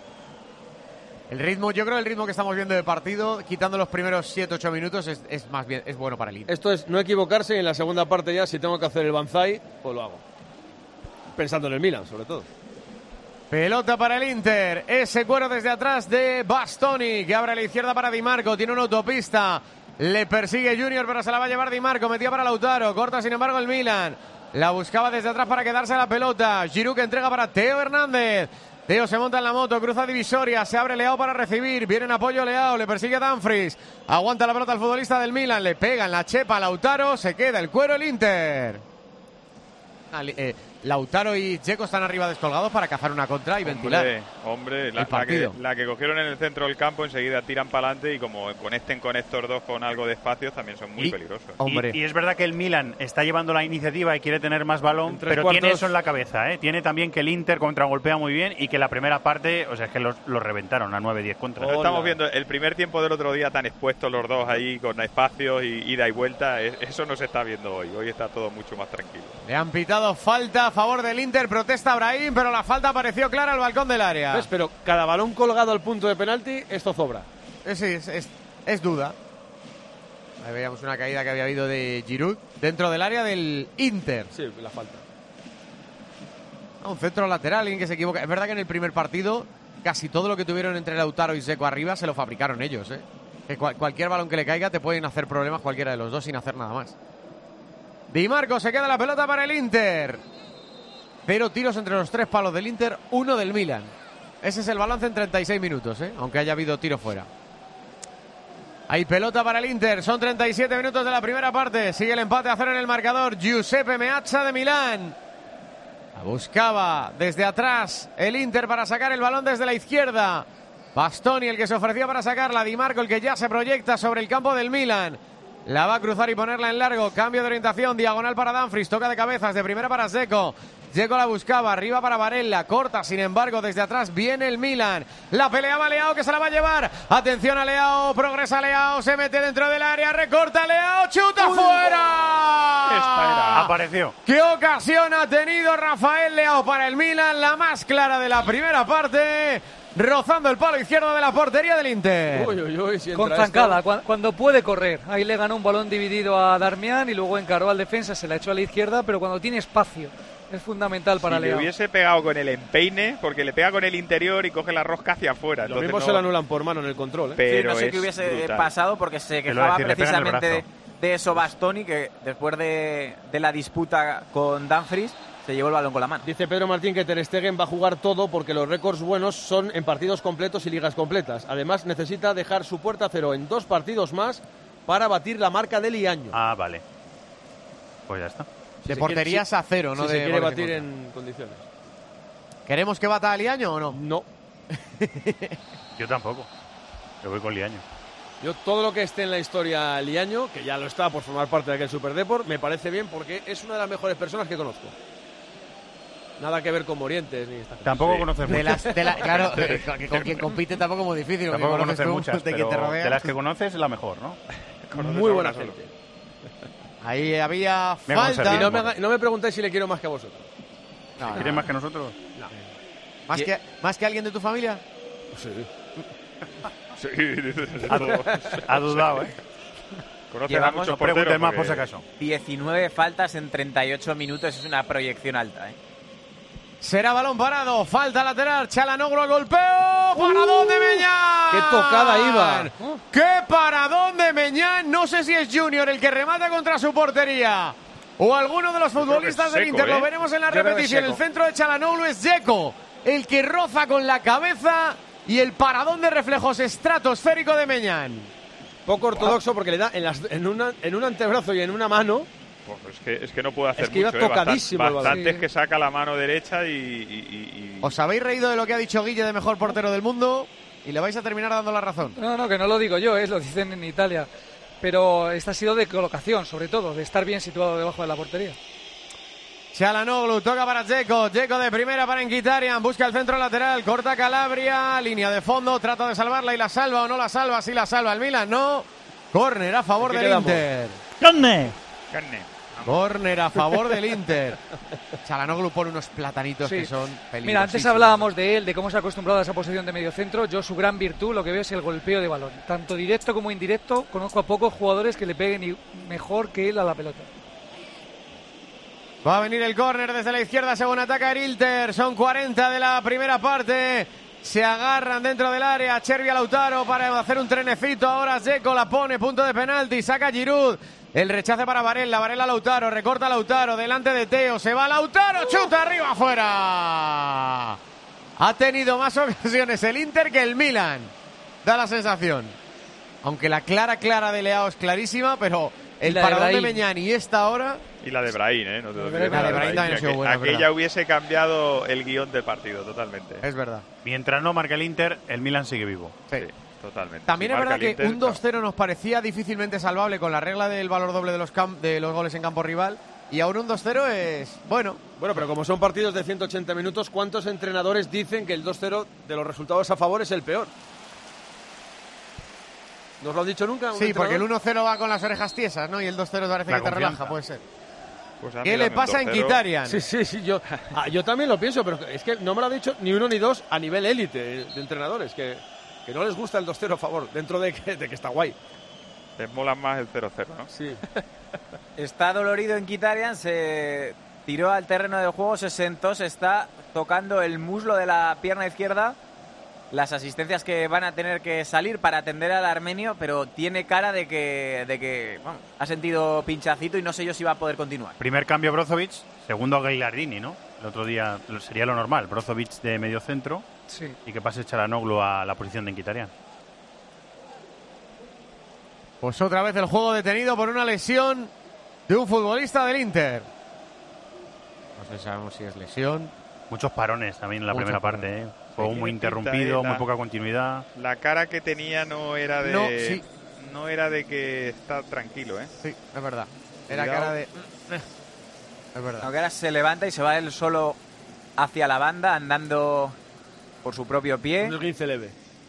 El ritmo, yo creo el ritmo que estamos viendo de partido, quitando los primeros siete ocho minutos, es, es más bien es bueno para el Inter. Esto es no equivocarse y en la segunda parte ya, si tengo que hacer el banzai, pues lo hago. Pensando en el Milan, sobre todo. Pelota para el Inter, ese cuero desde atrás de Bastoni, que abre a la izquierda para Di Marco, tiene una autopista, le persigue Junior, pero se la va a llevar Di Marco, metía para Lautaro, corta sin embargo el Milan, la buscaba desde atrás para quedarse la pelota, Giroud que entrega para Teo Hernández. Teo se monta en la moto, cruza divisoria, se abre Leao para recibir, viene en apoyo Leao, le persigue Dumfries, aguanta la pelota el futbolista del Milan, le pega en la chepa a Lautaro, se queda el cuero el Inter. Ali, eh, Lautaro y Dzeko están arriba descolgados para cazar una contra y ventilar. Hombre, hombre la, el la, que, partido. la que cogieron en el centro del campo enseguida tiran para adelante y como conecten con estos dos con algo de espacio también son muy Y- peligrosos. Hombre. Y, y es verdad que el Milan está llevando la iniciativa y quiere tener más balón, En tres pero cuartos- tiene eso en la cabeza, ¿eh? Tiene también que el Inter contragolpea muy bien y que la primera parte, o sea, es que los, los reventaron a nueve diez contra. No estamos viendo el primer tiempo del otro día tan expuestos los dos ahí con espacios y ida y vuelta. Es- Eso no se está viendo hoy. Hoy está todo mucho más tranquilo. Le han pitado falta a favor del Inter, protesta Brahim, pero la falta pareció clara al balcón del área. ¿Ves? Pero cada balón colgado al punto de penalti, esto sobra. Es, es, es, es duda. Ahí veíamos una caída que había habido de Giroud dentro del área del Inter. Sí, la falta. Ah, un centro lateral, alguien que se equivoca. Es verdad que en el primer partido casi todo lo que tuvieron entre Lautaro y Dzeko arriba se lo fabricaron ellos, ¿eh? Que cual- cualquier balón que le caiga te pueden hacer problemas cualquiera de los dos sin hacer nada más. Di Marco se queda la pelota para el Inter. Pero tiros entre los tres palos del Inter, uno del Milan. Ese es el balance en treinta y seis minutos, ¿eh? Aunque haya habido tiro fuera. Hay pelota para el Inter, son treinta y siete minutos de la primera parte. Sigue el empate a cero en el marcador. Giuseppe Meazza de Milán. La buscaba desde atrás el Inter para sacar el balón desde la izquierda. Bastoni el que se ofrecía para sacarla. Di Marco el que ya se proyecta sobre el campo del Milan. La va a cruzar y ponerla en largo. Cambio de orientación. Diagonal para Dumfries. Toca de cabezas. De primera para Dzeko. Dzeko la buscaba. Arriba para Barella. Corta. Sin embargo, desde atrás viene el Milan. La peleaba Leao que se la va a llevar. Atención a Leao. Progresa Leao. Se mete dentro del área. Recorta Leao. Chuta fuera. Esta era. Apareció. ¿Qué ocasión ha tenido Rafael Leao para el Milan? La más clara de la primera parte. Rozando el palo izquierdo de la portería del Inter. Uy, uy, uy, si Con entra zancada, esto- cua- cuando puede correr. Ahí le ganó un balón dividido a Darmian y luego encaró al defensa, se la echó a la izquierda, pero cuando tiene espacio es fundamental para Si le Leao. hubiese pegado con el empeine, porque le pega con el interior y coge la rosca hacia afuera. Lo entonces mismo no- se lo anulan por mano en el control, ¿eh? Sí, Pero no sé es qué hubiese brutal. pasado porque se Te lo iba quejaba a decir, le pega en el precisamente de, brazo. de eso Bastoni, que después de, de la disputa con Dumfries se llevó el balón con la mano. Dice Pedro Martín que Ter Stegen va a jugar todo porque los récords buenos son en partidos completos y ligas completas. Además, necesita dejar su puerta a cero en dos partidos más para batir la marca de Liaño. Ah, vale. Pues ya está. De se porterías quiere- a cero, si ¿no? se de quiere goles batir en contra. en condiciones. ¿Queremos que bata a Liaño o no? No. Yo tampoco. Yo voy con Liaño. Yo todo lo que esté en la historia Liaño, que ya lo está por formar parte de aquel Superdeport, me parece bien porque es una de las mejores personas que conozco. Nada que ver con Morientes ni esta gente. Tampoco Sí. conoces De muchas. las, de la- claro, eh, con, que con quien compite tampoco es muy difícil. porque Tampoco conoces conoces tú muchas, de pero quien te rodea. de las que conoces la mejor, ¿no? Conoces Muy a buena una sola. gente. Ahí había Me falta. conservé. Y no me, haga- no me preguntéis si le quiero más que a vosotros. No, no. ¿Quieres más que nosotros? ¿Más, que, ¿Más que alguien de tu familia? Sí. Sí, desde Ha, luego. ha dudado, ¿eh? Conoces a Llevamos- muchos No preguntes porteros más por porque- si acaso. diecinueve faltas en treinta y ocho minutos, es una proyección alta, ¿eh? Será balón parado, falta lateral, Chalanoglu al golpeo, paradón de Meñán. ¡Qué tocada iba! ¡Qué paradón de Meñán! No sé si es Junior el que remata contra su portería o alguno de los creo que futbolistas es del Seco, Inter. Lo ¿eh? veremos en la Yo creo que es repetición. El Seco. centro de Chalanoglu es Dzeko, el que roza con la cabeza y el paradón de reflejos estratosférico de Meñán. Poco ortodoxo porque le da en, las- en, una, en un antebrazo y en una mano. Pues es, que, es que no puede hacer Es que iba mucho. ¿eh? Bastan- tocadísimo el balón. Bastantes Sí. que saca la mano derecha y... y- y- ¿Os habéis reído de lo que ha dicho Guille de mejor portero del mundo? Y le vais a terminar dando la razón. No, no, que no lo digo yo, es lo dicen en Italia. pero esta ha sido de colocación, sobre todo, de estar bien situado debajo de la portería. Çalhanoğlu toca para Dzeko, Dzeko de primera para Mkhitaryan, busca el centro lateral, corta Calabria, línea de fondo, trata de salvarla y la salva o no la salva, sí la salva el Milan, no, córner a favor del quedamos? Inter. ¡Córner! Carne. Córner a favor del Inter. Çalhanoğlu pone unos platanitos Sí. que son peligrosos. Mira, antes hablábamos de él, de cómo se ha acostumbrado a esa posición de mediocentro. Yo, su gran virtud, lo que veo es el golpeo de balón. Tanto directo como indirecto, conozco a pocos jugadores que le peguen y mejor que él a la pelota. Va a venir el córner desde la izquierda según ataca el Inter. Son cuarenta de la primera parte. Se agarran dentro del área. Chervi a Lautaro para hacer un trenecito. Ahora Dzeko la pone, punto de penalti. Saca Giroud. El rechace para Varela. Varela Lautaro. Recorta Lautaro. Delante de Teo. Se va Lautaro. Chuta arriba afuera. Ha tenido más ocasiones el Inter que el Milan. Da la sensación. Aunque la clara, clara de Leao es clarísima, pero el La de paradón de Brahim. Meñán y esta ahora... Y la de Brahim, ¿eh? No te La de olvides Brahim de también ha sido Aqu- buena, es Aquella verdad. hubiese cambiado el guión del partido, totalmente. Es verdad. Mientras no marque el Inter, el Milan sigue vivo. Sí. Sí, totalmente. También Si es marca verdad el que Inter, un dos cero nos parecía difícilmente salvable con la regla del valor doble de los, cam- de los goles en campo rival. Y ahora un dos cero es... Bueno, Bueno, pero como son partidos de ciento ochenta minutos, ¿cuántos entrenadores dicen que el dos cero de los resultados a favor es el peor? ¿Nos lo han dicho nunca? un sí, porque el entrenador? uno cero va con las orejas tiesas, ¿no? Y el dos cero parece La que te confianza. relaja, puede ser. Pues a mí ¿Qué le dame un pasa en dos cero. Mkhitaryan? Sí, sí, sí, yo, ah, yo también lo pienso, pero es que no me lo ha dicho ni uno ni dos a nivel élite de entrenadores, que, que no les gusta el dos cero a favor, dentro de que, de que está guay. Les mola más el cero cero, ¿no? Sí. Está dolorido en Mkhitaryan, se tiró al terreno del juego, se sentó, se está tocando el muslo de la pierna izquierda. Las asistencias que van a tener que salir para atender al armenio, pero tiene cara de que, de que bueno, ha sentido pinchacito y no sé yo si va a poder continuar. Primer cambio Brozovic, segundo Gagliardini, ¿no? El otro día sería lo normal, Brozovic de medio centro Sí. y que pase Çalhanoğlu a la posición de Mkhitaryan. Pues otra vez el juego detenido por una lesión de un futbolista del Inter. No sé, sabemos si es lesión. Muchos parones también en la Muchos primera parones. parte, ¿eh? Juego Sí, muy tiene pinta, interrumpido, eh, la- muy poca continuidad. La cara que tenía no era de... No, sí. no era de que está tranquilo, ¿eh? Sí, es verdad. Era Cuidado. cara de... Es verdad. Aunque ahora se levanta y se va él solo hacia la banda, andando por su propio pie. Un esguince leve.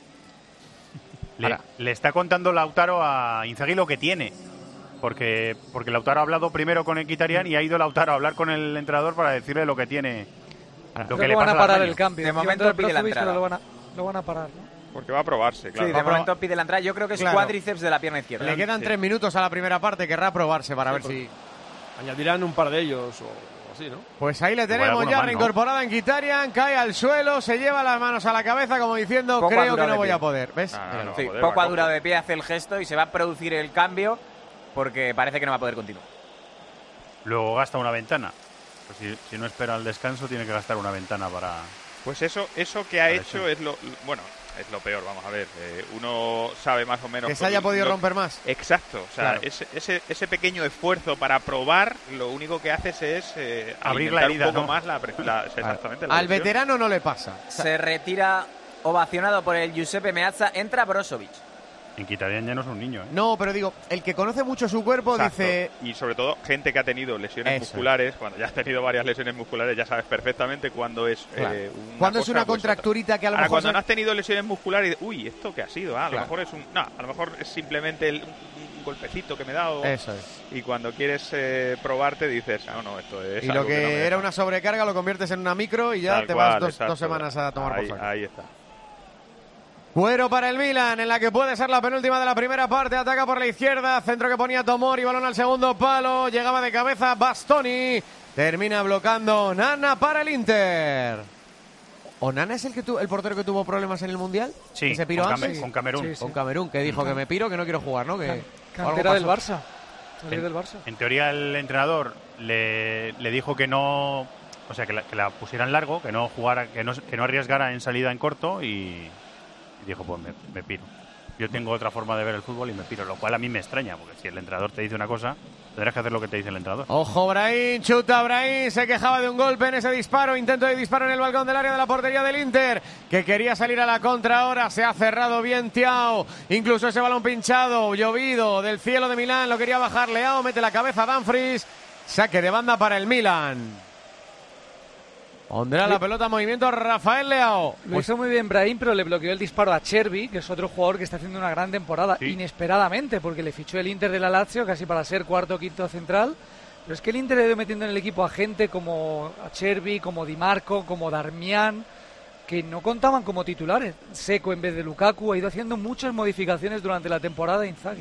Le, Ahora. le está contando Lautaro a Inzaghi lo que tiene. Porque, porque Lautaro ha hablado primero con Mkhitaryan y ha ido Lautaro a hablar con el entrenador para decirle lo que tiene. Lo Creo que que le van pasa a al parar Armenio. el cambio. De Iba a momento entrar pide la Brozovic, entrada. pero lo van a, lo van a parar, ¿no? Porque va a probarse, claro. Sí, Va de a probar. momento pide la entrada. Yo creo que es Claro. cuádriceps de la pierna izquierda. Le quedan Sí. tres minutos a la primera parte, querrá probarse para ver si... Añadirán un par de ellos o, o así, ¿no? Pues ahí le Igual tenemos alguno ya más, ¿no? reincorporada en Mkhitaryan, cae al suelo, se lleva las manos a la cabeza como diciendo, Poco ha creo que durado no de voy pie. a poder. ¿Ves? Ah, Míralo. no. Sí, Joder, poco va ha durado cojo. de pie, hace el gesto y se va a producir el cambio porque parece que no va a poder continuar. Luego gasta una ventana. Pues si, si no espera el descanso, tiene que gastar una ventana para... Pues eso, eso que ha Vale, hecho sí. es lo... Bueno, es lo peor, vamos a ver. Eh, uno sabe más o menos... Que se haya podido lo- romper más. Exacto, o sea, Claro. ese, ese, ese pequeño esfuerzo para probar, lo único que haces es eh, Abrir la alimentar herida, un poco ¿no? más la, pre- la- exactamente, la Al lesión. veterano no le pasa. Se retira ovacionado por el Giuseppe Meazza. Entra Brozovic. Mkhitaryan ya no es un niño, ¿eh? No, pero digo, el que conoce mucho su cuerpo Exacto. dice... Y sobre todo, gente que ha tenido lesiones Eso. musculares, cuando ya has tenido varias lesiones musculares, ya sabes perfectamente cuándo es Claro. eh, una Cuando es cosa, una pues, otra. contracturita que a lo Ahora, mejor... cuando se- no has tenido lesiones musculares, y- uy, ¿esto qué ha sido? Ah, a lo Claro. mejor es un... No, a lo mejor es simplemente el- un golpecito que me he dado. Eso es. Y cuando quieres eh, probarte dices, no, no, esto es Y algo lo que, no me era deja". una sobrecarga lo conviertes en una micro y ya Tal te cual, vas dos, exacto. dos semanas a tomar ahí, por saco. ahí está. Cuero para el Milan, en la que puede ser la penúltima de la primera parte. Ataca por la izquierda, centro que ponía Tomori, balón al segundo palo. Llegaba de cabeza Bastoni. Termina bloqueando Nana para el Inter. ¿O Nana es el que tu- el portero que tuvo problemas en el Mundial? Sí, ¿Que se piró con, antes? Cam- con Camerún. Sí, sí. Con Camerún, que dijo que me piro, que no quiero jugar, ¿no? Que Can- algo Cantera del pasó. Barça. Salir del Barça. En teoría el entrenador le, le dijo que no, o sea, que la, que la pusieran largo, que no jugara, que no, que no arriesgara en salida en corto y, y dijo, pues me, me piro. Yo tengo otra forma de ver el fútbol y me piro, lo cual a mí me extraña, porque si el entrenador te dice una cosa, Tendrás que hacer lo que te dice el entrenador. Ojo, Brahim, chuta Brahim, se quejaba de un golpe en ese disparo, intento de disparo en el balcón del área de la portería del Inter, que quería salir a la contra ahora, se ha cerrado bien Thiago, incluso ese balón pinchado, llovido del cielo de Milán, lo quería bajar Leao, mete la cabeza a Dumfries, saque de banda para el Milan. Pondrá la pelota en movimiento Rafael Leao. Lo hizo muy bien Brahim, pero le bloqueó el disparo a Chervi, que es otro jugador que está haciendo una gran temporada, sí. inesperadamente, porque le fichó el Inter de la Lazio casi para ser cuarto o quinto central. Pero es que el Inter ha ido metiendo en el equipo a gente como a Chervi, como Di Marco, como Darmian, que no contaban como titulares. Seco en vez de Lukaku, ha ido haciendo muchas modificaciones durante la temporada de Inzaghi.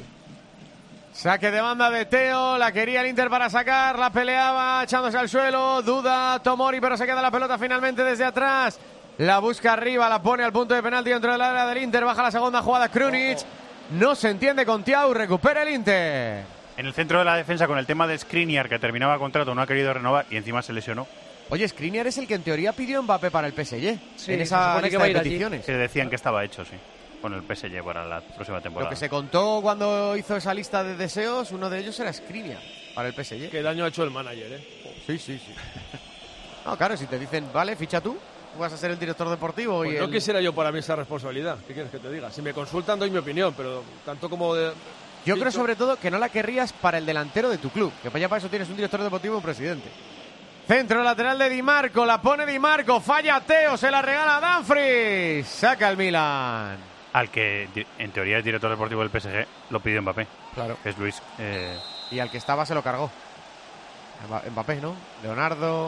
Saque de banda de Teo, la quería el Inter para sacar, la peleaba echándose al suelo, duda Tomori, pero se queda la pelota finalmente desde atrás. La busca arriba, la pone al punto de penalti dentro del área del Inter, baja la segunda jugada Krunic, no se entiende con Thiago, recupera el Inter. En el centro de la defensa con el tema de Skriniar, que terminaba contrato, no ha querido renovar y encima se lesionó. Oye, Skriniar es el que en teoría pidió Mbappé para el P S G, sí, en esa lista de peticiones. Que decían que estaba hecho, sí. Con el P S G para la próxima temporada. Lo que se contó cuando hizo esa lista de deseos, uno de ellos era Skriniar para el P S G. Qué daño ha hecho el manager, ¿eh? Sí, sí, sí. No, claro, si te dicen, vale, ficha tú, vas a ser el director deportivo. Pues y no el... quisiera yo para mí esa responsabilidad. ¿Qué quieres que te diga? Si me consultan doy mi opinión, pero tanto como de... Yo Ficho... creo sobre todo que no la querrías para el delantero de tu club, que ya para eso tienes un director deportivo y un presidente. Centro lateral de Di Marco, la pone Di Marco, falla Teo, se la regala a Dumfries, saca el Milan. Al que en teoría es director deportivo del P S G, lo pidió Mbappé. Claro. Que es Luis. Eh... Y al que estaba se lo cargó. Mbappé, ¿no? Leonardo.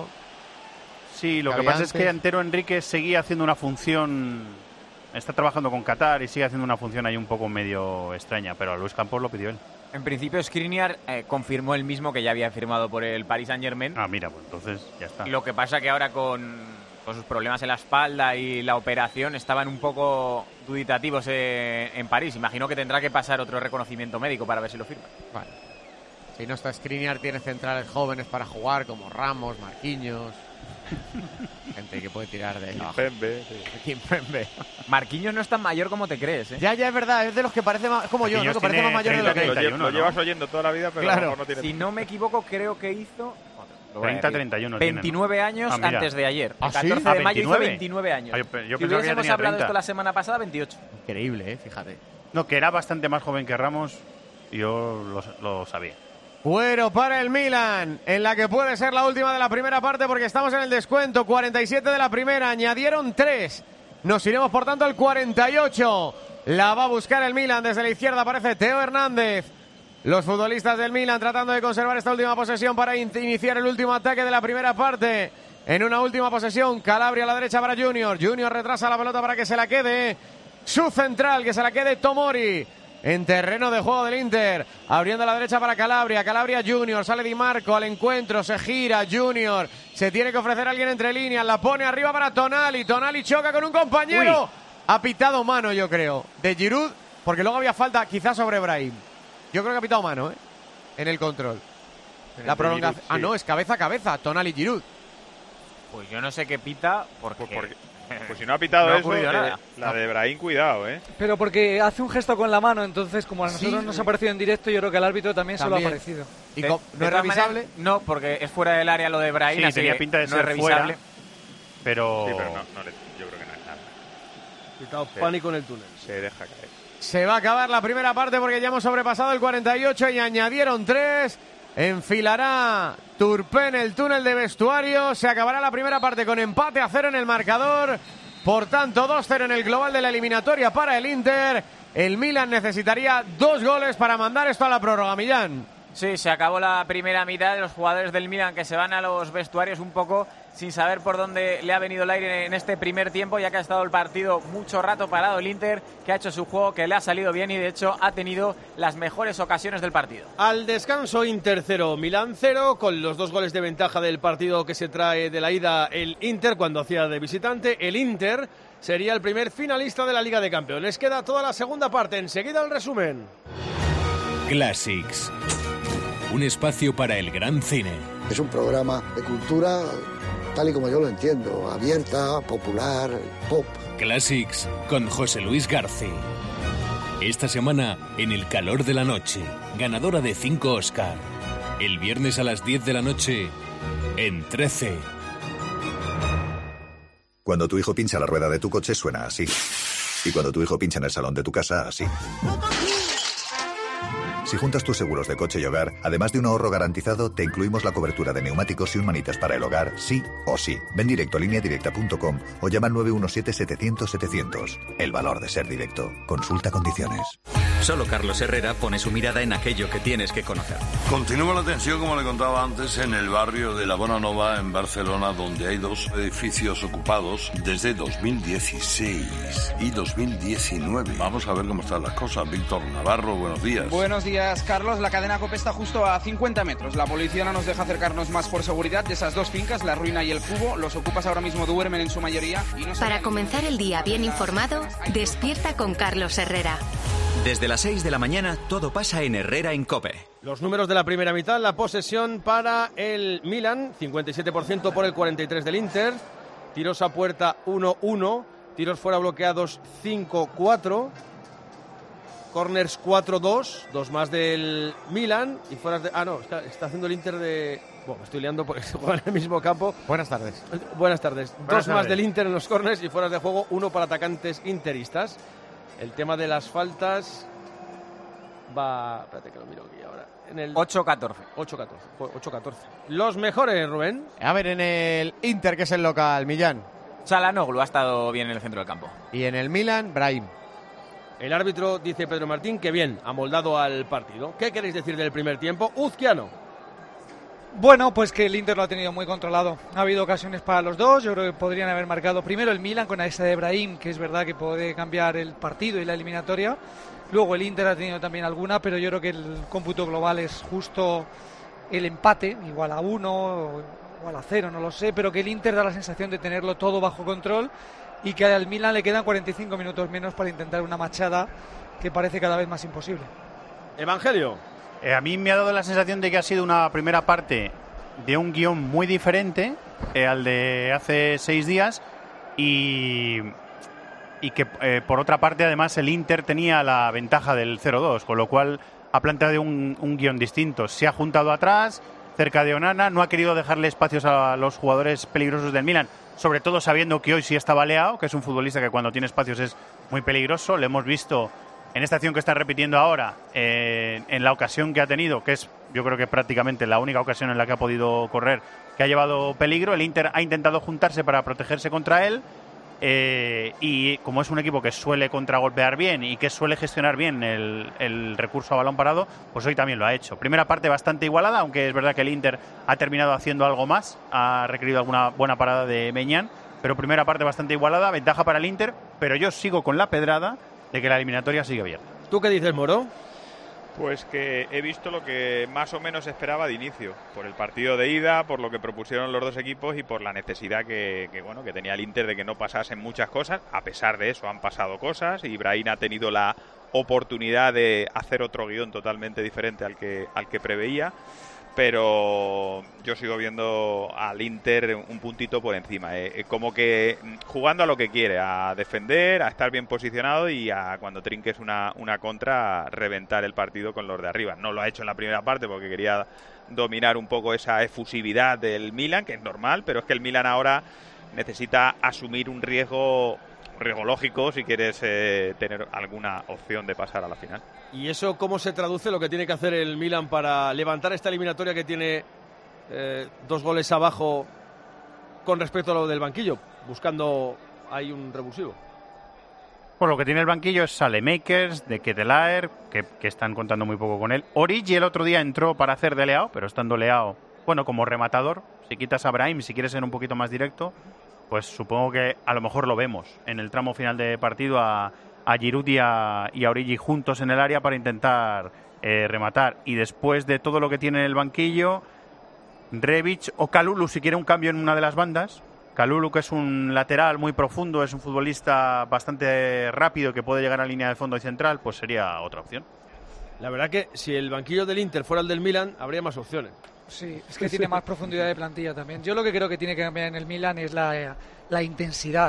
Sí, lo que pasa antes. es que Antero Enrique seguía haciendo una función. Está trabajando con Qatar y sigue haciendo una función ahí un poco medio extraña, pero a Luis Campos lo pidió él. En principio, Skriniar eh, confirmó el mismo que ya había firmado por el Paris Saint-Germain. Ah, mira, pues entonces ya está. Lo que pasa que ahora con, con sus problemas en la espalda y la operación estaban un poco duditativos eh, en París. Imagino que tendrá que pasar otro reconocimiento médico para ver si lo firma. Vale. Si no está Skriniar, tiene centrales jóvenes para jugar como Ramos, Marquinhos. Gente que puede tirar de Kimpembe, sí. Kimpembe. Marquinhos no es tan mayor como te crees, ¿eh? Ya, ya es verdad, es de los que parece más, como yo, ¿no? Que parece más mayor de lo que treinta y uno, lo, lo llevas oyendo toda la vida, pero claro. a lo mejor no tiene... Si no me equivoco, creo que hizo treinta treinta y uno veintinueve tiene, ¿no? años ah, antes de ayer. ¿Ah, el catorce ¿sí? de mayo hizo veintinueve años. Ah, yo, yo si hubiésemos hablado treinta. de esto la semana pasada, veintiocho. Increíble, ¿eh? Fíjate. No, que era bastante más joven que Ramos, yo lo, lo sabía. Cuero para el Milan, en la que puede ser la última de la primera parte porque estamos en el descuento, cuarenta y siete de la primera, añadieron tres. Nos iremos por tanto al cuarenta y ocho. La va a buscar el Milan, desde la izquierda aparece Teo Hernández. Los futbolistas del Milan tratando de conservar esta última posesión para in- iniciar el último ataque de la primera parte. En una última posesión, Calabria a la derecha para Junior. Junior retrasa la pelota para que se la quede su central, que se la quede Tomori. En terreno de juego del Inter, abriendo a la derecha para Calabria, Calabria Junior, sale Di Marco al encuentro, se gira Junior, se tiene que ofrecer a alguien entre líneas, la pone arriba para Tonali, Tonali choca con un compañero, Uy. Ha pitado mano yo creo, de Giroud, porque luego había falta quizás sobre Brahim, yo creo que ha pitado mano, ¿eh? En el control, en la prolongación, sí. Ah no, es cabeza a cabeza, Tonali Giroud. Pues yo no sé qué pita, porque... Pues porque... Pues si no ha pitado no ha eso, eh, nada. la de Brahim, cuidado, ¿eh? Pero porque hace un gesto con la mano, entonces como a nosotros sí, nos ha parecido en directo, yo creo que al árbitro también, también. se lo ha parecido. ¿Y de, ¿No de es revisable? Maneras, no, porque es fuera del área lo de Brahim, sí, así tenía pinta de no ser es revisable. Fuera, pero... Sí, pero no, no le, yo creo que no es nada. Quitado pánico en el túnel. Se deja caer. Se va a acabar la primera parte porque ya hemos sobrepasado el cuarenta y ocho y añadieron tres. Enfilará Turpé en el túnel de vestuario. Se acabará la primera parte con empate a cero en el marcador. Por tanto, dos cero en el global de la eliminatoria para el Inter. El Milan necesitaría dos goles para mandar esto a la prórroga, Millán. Sí, se acabó la primera mitad de los jugadores del Milan que se van a los vestuarios un poco sin saber por dónde le ha venido el aire en este primer tiempo, ya que ha estado el partido mucho rato parado el Inter, que ha hecho su juego, que le ha salido bien y de hecho ha tenido las mejores ocasiones del partido. Al descanso, Inter cero, Milán cero, con los dos goles de ventaja del partido que se trae de la ida el Inter cuando hacía de visitante. El Inter sería el primer finalista de la Liga de Campeones. Queda toda la segunda parte, enseguida el resumen. Classics, un espacio para el gran cine. Es un programa de cultura tal y como yo lo entiendo, abierta, popular, pop. Classics con José Luis García. Esta semana en El calor de la noche, ganadora de cinco Oscar. El viernes a las diez de la noche en trece. Cuando tu hijo pincha la rueda de tu coche suena así. Y cuando tu hijo pincha en el salón de tu casa, así. Si juntas tus seguros de coche y hogar, además de un ahorro garantizado, te incluimos la cobertura de neumáticos y un manitas para el hogar, sí o sí. Ven directo a línea directa punto com o llama al nueve uno siete, setecientos, setecientos. El valor de ser directo. Consulta condiciones. Solo Carlos Herrera pone su mirada en aquello que tienes que conocer. Continúa la tensión, como le contaba antes, en el barrio de La Bonanova, en Barcelona, donde hay dos edificios ocupados desde dos mil dieciséis y dos mil diecinueve. Vamos a ver cómo están las cosas. Víctor Navarro, buenos días. Buenos días, Carlos. La cadena COPE está justo a cincuenta metros. La policía no nos deja acercarnos más por seguridad de esas dos fincas, La Ruina y El Cubo. Los ocupas ahora mismo duermen en su mayoría. Y no Para comenzar el día bien informado, despierta con Carlos Herrera. Desde las seis de la mañana, todo pasa en Herrera en COPE. Los números de la primera mitad, la posesión para el Milan, cincuenta y siete por ciento por el cuarenta y tres por ciento del Inter, tiros a puerta uno uno, tiros fuera bloqueados cinco cuatro, corners cuatro dos, dos más del Milan y fuera de... Ah, no, está, está haciendo el Inter de... Bueno, me estoy liando porque se juega en el mismo campo. Buenas tardes. Buenas tardes. Buenas dos tardes. Más del Inter en los corners y fuera de juego, uno para atacantes interistas. El tema de las faltas va... Espérate que lo miro aquí ahora. En el ocho catorce. ocho catorce. ocho catorce. Los mejores, Rubén. A ver, en el Inter, que es el local, Millán. Çalhanoğlu ha estado bien en el centro del campo. Y en el Milan, Brahim. El árbitro dice Pedro Martín que bien, amoldado al partido. ¿Qué queréis decir del primer tiempo? Uzquiano. Bueno, pues que el Inter lo ha tenido muy controlado. Ha habido ocasiones para los dos. Yo creo que podrían haber marcado primero el Milan con esa de Brahim, que es verdad que puede cambiar el partido y la eliminatoria. Luego el Inter ha tenido también alguna, pero yo creo que el cómputo global es justo el empate, igual a uno o igual a cero, no lo sé, pero que el Inter da la sensación de tenerlo todo bajo control y que al Milan le quedan cuarenta y cinco minutos menos para intentar una machada que parece cada vez más imposible. Evangelio. Eh, a mí me ha dado la sensación de que ha sido una primera parte de un guión muy diferente eh, al de hace seis días y, y que eh, por otra parte además el Inter tenía la ventaja del cero dos, con lo cual ha planteado un, un guión distinto. Se ha juntado atrás, cerca de Onana, no ha querido dejarle espacios a los jugadores peligrosos del Milan, sobre todo sabiendo que hoy sí está Leao, que es un futbolista que cuando tiene espacios es muy peligroso. Le hemos visto en esta acción que está repitiendo ahora, eh, en la ocasión que ha tenido, que es yo creo que prácticamente la única ocasión en la que ha podido correr, que ha llevado peligro. El Inter ha intentado juntarse para protegerse contra él eh, y como es un equipo que suele contragolpear bien y que suele gestionar bien el, el recurso a balón parado, pues hoy también lo ha hecho. Primera parte bastante igualada, aunque es verdad que el Inter ha terminado haciendo algo más, ha requerido alguna buena parada de Meñán, pero primera parte bastante igualada, ventaja para el Inter, pero yo sigo con la pedrada de que la eliminatoria sigue abierta. ¿Tú qué dices, Moro? Pues que he visto lo que más o menos esperaba de inicio, por el partido de ida, por lo que propusieron los dos equipos y por la necesidad que, que bueno que tenía el Inter de que no pasasen muchas cosas. A pesar de eso han pasado cosas y Brahim ha tenido la oportunidad de hacer otro guión totalmente diferente al que, al que preveía. Pero yo sigo viendo al Inter un puntito por encima, eh, como que jugando a lo que quiere, a defender, a estar bien posicionado y a cuando trinques una, una contra, a reventar el partido con los de arriba. No lo ha hecho en la primera parte porque quería dominar un poco esa efusividad del Milan, que es normal, pero es que el Milan ahora necesita asumir un riesgo, riesgo lógico si quieres eh, tener alguna opción de pasar a la final. ¿Y eso cómo se traduce lo que tiene que hacer el Milan para levantar esta eliminatoria que tiene eh, dos goles abajo con respecto a lo del banquillo, buscando ahí un revulsivo? Por lo que tiene el banquillo es Saelemaekers, de Ketelaere, que, que están contando muy poco con él. Origi el otro día entró para hacer de Leao, pero estando Leao, bueno, como rematador, si quitas a Brahim, si quieres ser un poquito más directo, pues supongo que a lo mejor lo vemos en el tramo final de partido a, a Giroud y a, y a Origi juntos en el área para intentar eh, rematar. Y después de todo lo que tiene en el banquillo, Rebic o Kalulu si quiere un cambio en una de las bandas. Kalulu, que es un lateral muy profundo, es un futbolista bastante rápido que puede llegar a línea de fondo y central, pues sería otra opción. La verdad que si el banquillo del Inter fuera el del Milan, habría más opciones. Sí, es que tiene más profundidad de plantilla también. Yo lo que creo que tiene que cambiar en el Milan es la, la intensidad.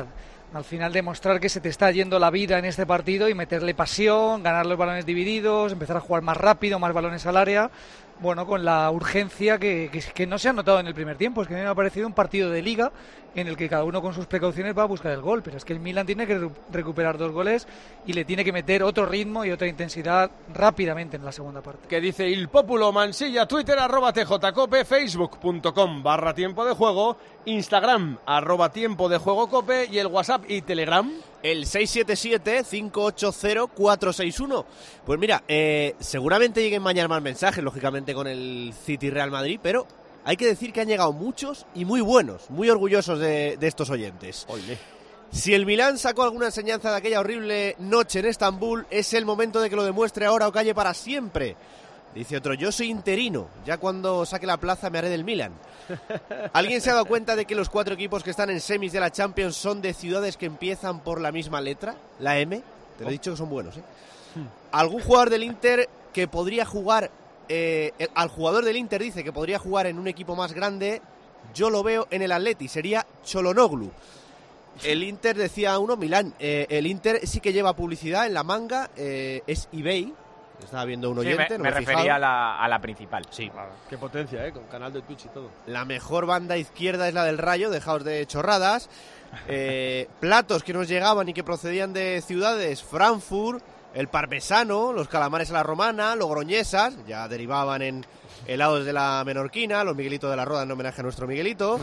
Al final demostrar que se te está yendo la vida en este partido y meterle pasión, ganar los balones divididos, empezar a jugar más rápido, más balones al área. Bueno, con la urgencia que, que, que no se ha notado en el primer tiempo. Es que a mí me ha parecido un partido de liga en el que cada uno con sus precauciones va a buscar el gol. Pero es que el Milan tiene que re- recuperar dos goles y le tiene que meter otro ritmo y otra intensidad rápidamente en la segunda parte. Que dice Il Populo Mansilla, Twitter arroba tjcope, facebook.com barra tiempo de juego, Instagram arroba tiempo de juego cope y el WhatsApp y Telegram. El seis siete siete, cinco ocho cero, cuatro seis uno. Pues mira, eh, seguramente lleguen mañana más mensajes, lógicamente con el City Real Madrid, pero hay que decir que han llegado muchos y muy buenos, muy orgullosos de, de estos oyentes. Oye. Si el Milán sacó alguna enseñanza de aquella horrible noche en Estambul, es el momento de que lo demuestre ahora o calle para siempre. Dice otro, yo soy interino, ya cuando saque la plaza me haré del Milan. ¿Alguien se ha dado cuenta de que los cuatro equipos que están en semis de la Champions son de ciudades que empiezan por la misma letra? La M. Te lo he dicho que son buenos, ¿eh? ¿Algún jugador del Inter que podría jugar... Eh, el, al jugador del Inter dice que podría jugar en un equipo más grande? Yo lo veo en el Atleti, sería Çalhanoğlu. El Inter, decía uno, Milán, eh, el Inter sí que lleva publicidad en la manga, eh, es eBay. Estaba viendo un oyente, sí, me, no me, me refería a la, a la principal. Sí. Claro. Qué potencia, ¿eh? Con canal de Twitch y todo. La mejor banda izquierda es la del Rayo, dejaos de chorradas. Eh, platos que nos llegaban y que procedían de ciudades, Frankfurt, el parmesano, los calamares a la romana, logroñesas, ya derivaban en helados de la menorquina, los Miguelitos de la Roda en homenaje a nuestro Miguelito.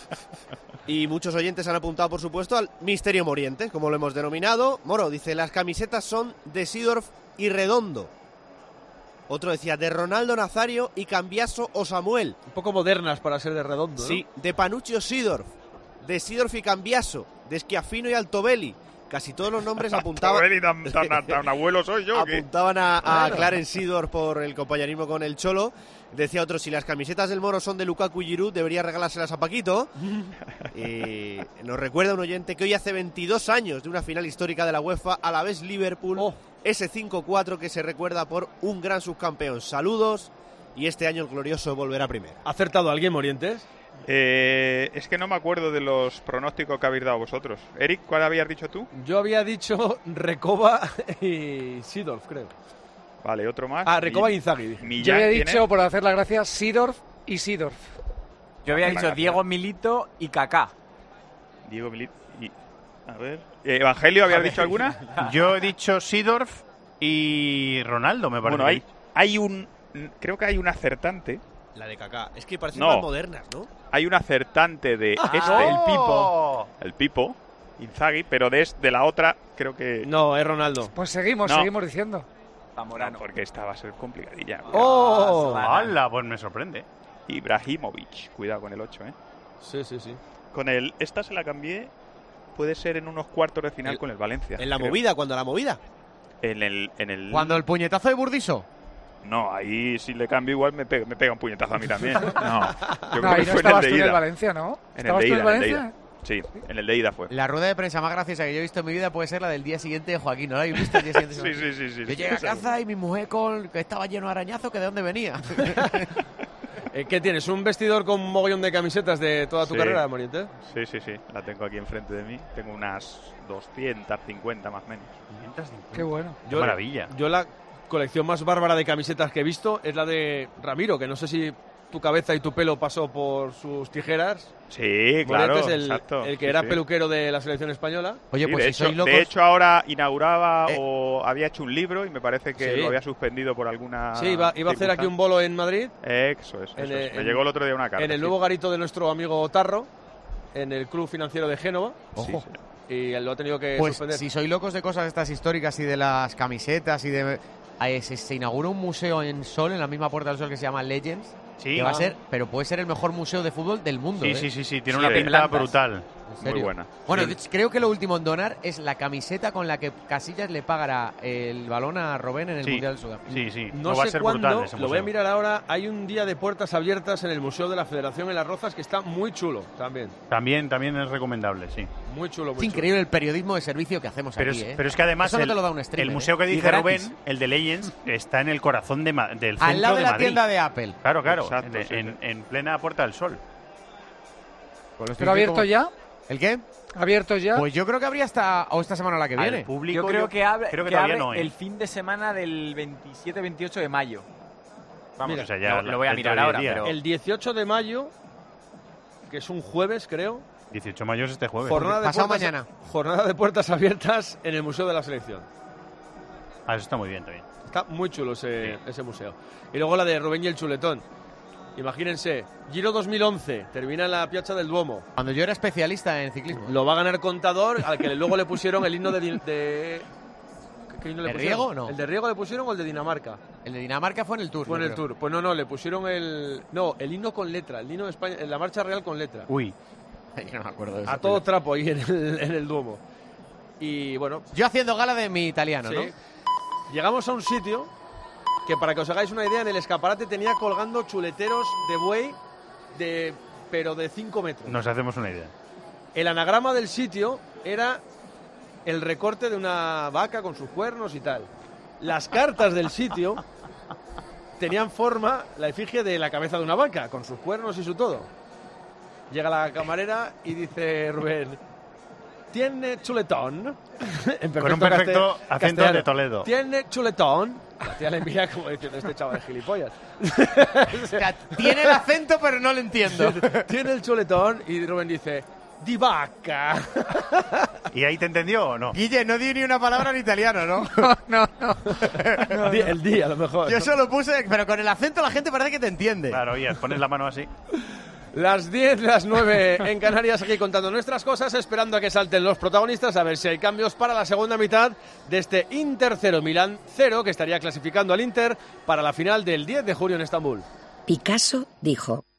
Y muchos oyentes han apuntado, por supuesto, al Misterio Morientes, como lo hemos denominado. Moro dice, las camisetas son de Seedorf y Redondo. Otro decía, de Ronaldo Nazario y Cambiaso o Samuel. Un poco modernas para ser de Redondo, ¿no? Sí, de Panucci o Seedorf, de Seedorf y Cambiaso, de Schiaffino y Altobelli. Casi todos los nombres apuntaban... Altobelli, tan, tan, tan abuelo soy yo. Apuntaban a, a Clarence Seedorf por el compañerismo con el Cholo. Decía otro, si las camisetas del Moro son de Lukaku y Giroud, debería regalárselas a Paquito. Y nos recuerda un oyente que hoy hace veintidós años de una final histórica de la UEFA, a la vez Liverpool, oh. ese cinco cuatro que se recuerda por un gran subcampeón. Saludos, y este año el glorioso volverá primero. ¿Ha acertado alguien, Morientes? Eh, es que no me acuerdo de los pronósticos que habéis dado vosotros. Eric, ¿cuál habías dicho tú? Yo había dicho Recoba y Seedorf, creo. Vale, otro más. Ah, Recoba y Inzaghi. Yo había dicho, por hacer la gracia, Seedorf y Seedorf. Yo había dicho Diego Milito y Kaká. Diego Milito y... A ver... Eh, ¿Evangelio, habías dicho alguna? Yo he dicho Seedorf y Ronaldo, me parece. Bueno, hay, hay un... Creo que hay un acertante... La de Kaká. Es que parecen no, más modernas, ¿no? Hay un acertante de ah, este, no. el Pipo, el Pipo, Inzaghi, pero de, de la otra creo que... No, es Ronaldo. Pues seguimos, no. seguimos diciendo. Zamorano. No, porque esta va a ser complicadilla. ¡Oh! ¡Hala! Pues me sorprende. Ibrahimovic, cuidado con el ocho, ¿eh? Sí, sí, sí. Con el... Esta se la cambié, puede ser en unos cuartos de final el, con el Valencia. ¿En la creo. movida? ¿Cuándo la movida? En el, en el... ¿Cuando el puñetazo de Burdiso? No, ahí si le cambio igual me pega, me pega un puñetazo a mí también. No, yo no, creo ahí que no fue estabas en el de tú ida. en el Valencia, ¿no? En el de ida, en el Valencia? En el de ida. Sí, en el de ida fue. La rueda de prensa más graciosa que yo he visto en mi vida puede ser la del día siguiente de Joaquín. ¿No la habéis visto el día siguiente? sí, sí, sí, sí. Yo llegué a casa y mi mujer con que estaba lleno de arañazos, que de dónde venía. ¿Qué tienes? ¿Un vestidor con un mogollón de camisetas de toda tu sí. carrera, Morientes? Sí, sí, sí. La tengo aquí enfrente de mí. Tengo unas doscientas cincuenta más o menos. doscientas cincuenta. Qué bueno. Yo, Qué maravilla. Yo la colección más bárbara de camisetas que he visto es la de Ramiro, que no sé si tu cabeza y tu pelo pasó por sus tijeras. Sí, claro, el, exacto. El que sí, era sí. peluquero de la selección española. Oye, sí, pues de si hecho, sois locos... De hecho, ahora inauguraba eh. o había hecho un libro y me parece que Sí. lo había suspendido por alguna... Sí, iba, iba a hacer aquí un bolo en Madrid. Eso es, eso En es. el- Me en- llegó el otro día una carta. En el sí. nuevo garito de nuestro amigo Tarro, en el Club Financiero de Génova. Ojo. Sí, sí. Y lo ha tenido que Pues suspender. si sois locos de cosas estas históricas y de las camisetas y de... eh, se, se inaugura un museo en Sol, en la misma Puerta del Sol, que se llama Legends. Sí. Que va a Ah. ser, pero puede ser el mejor museo de fútbol del mundo. Sí, ¿eh? sí, sí, sí. Tiene Sí, una de pinta plantas. brutal. ¿En serio? Muy buena. Bueno, Sí. de hecho, creo que lo último en donar es la camiseta con la que Casillas le pagará el balón a Robben en el Sí. Mundial de Sudáfrica. Sí, sí. No, va a sé ser cuándo, brutal ese lo voy a museo. mirar ahora. Hay un día de puertas abiertas en el Museo de la Federación en Las Rozas que está muy chulo también. También, también es recomendable, sí. Muy chulo, muy Es increíble el periodismo de servicio que hacemos Pero aquí, es, ¿eh? pero es que además Eso no el, te lo da un streamer, el museo que ¿eh? Y dice gratis. Rubén, el de Legends, está en el corazón de Ma- del centro Al lado de, la Madrid. tienda de Apple. Claro, claro. Exacto, en, sí, en- sí. en plena Puerta del Sol. ¿Pero abierto ya? ¿El qué? ¿Abiertos ya? Pues yo creo que habría hasta o esta semana la que viene. Al público, yo creo que abre, creo que que todavía abre no, ¿eh? el fin de semana del veintisiete veintiocho de mayo. Vamos, Mira, o sea, ya lo, la- lo voy a dentro mirar de ahora, diez pero... días. El dieciocho de mayo, que es un jueves, creo. dieciocho de mayo es este jueves. Jornada de, Pasado puertas, mañana. jornada de puertas abiertas en el Museo de la Selección. Ah, eso está muy bien también. Está muy chulo ese, ese museo. Y luego la de Rubén y el Chuletón. Imagínense, Giro dos mil once, termina en la Piazza del Duomo. Cuando yo era especialista en ciclismo. Lo va a ganar Contador, al que luego le pusieron el himno de... di- de ¿qué himno le ¿De pusieron? Riego? No. ¿El de Riego le pusieron o el de Dinamarca? El de Dinamarca fue en el Tour. Fue en yo el creo. Tour. Pues no, no, le pusieron el... No, el himno con letra, el himno de España, la marcha real con letra. Uy. Yo no me acuerdo de eso. A todo trapo ahí en el, en el Duomo. Y bueno... Yo haciendo gala de mi italiano, sí. ¿no? Llegamos a un sitio que, para que os hagáis una idea, en el escaparate tenía colgando chuleteros de buey, de pero de cinco metros. Nos hacemos una idea. El anagrama del sitio era el recorte de una vaca con sus cuernos y tal. Las cartas del sitio tenían forma, la efigie de la cabeza de una vaca, con sus cuernos y su todo. Llega la camarera y dice Rubén, ¿tiene chuletón? En Con un perfecto caste- acento castellano. de Toledo. ¿Tiene chuletón? La tía le mira como diciendo, este chaval es gilipollas. O sea, tiene el acento, pero no lo entiendo. Tiene el chuletón y Rubén dice, di vaca. ¿Y ahí te entendió o no? Guille, no di ni una palabra en italiano, ¿no? no, no. Di- El día, a lo mejor. Yo solo puse, pero con el acento la gente parece que te entiende. Claro, oye, pones la mano así. Las diez, las nueve en Canarias, aquí contando nuestras cosas, esperando a que salten los protagonistas, a ver si hay cambios para la segunda mitad de este Inter cero, Milán cero, que estaría clasificando al Inter para la final del diez de junio en Estambul. Picasso dijo: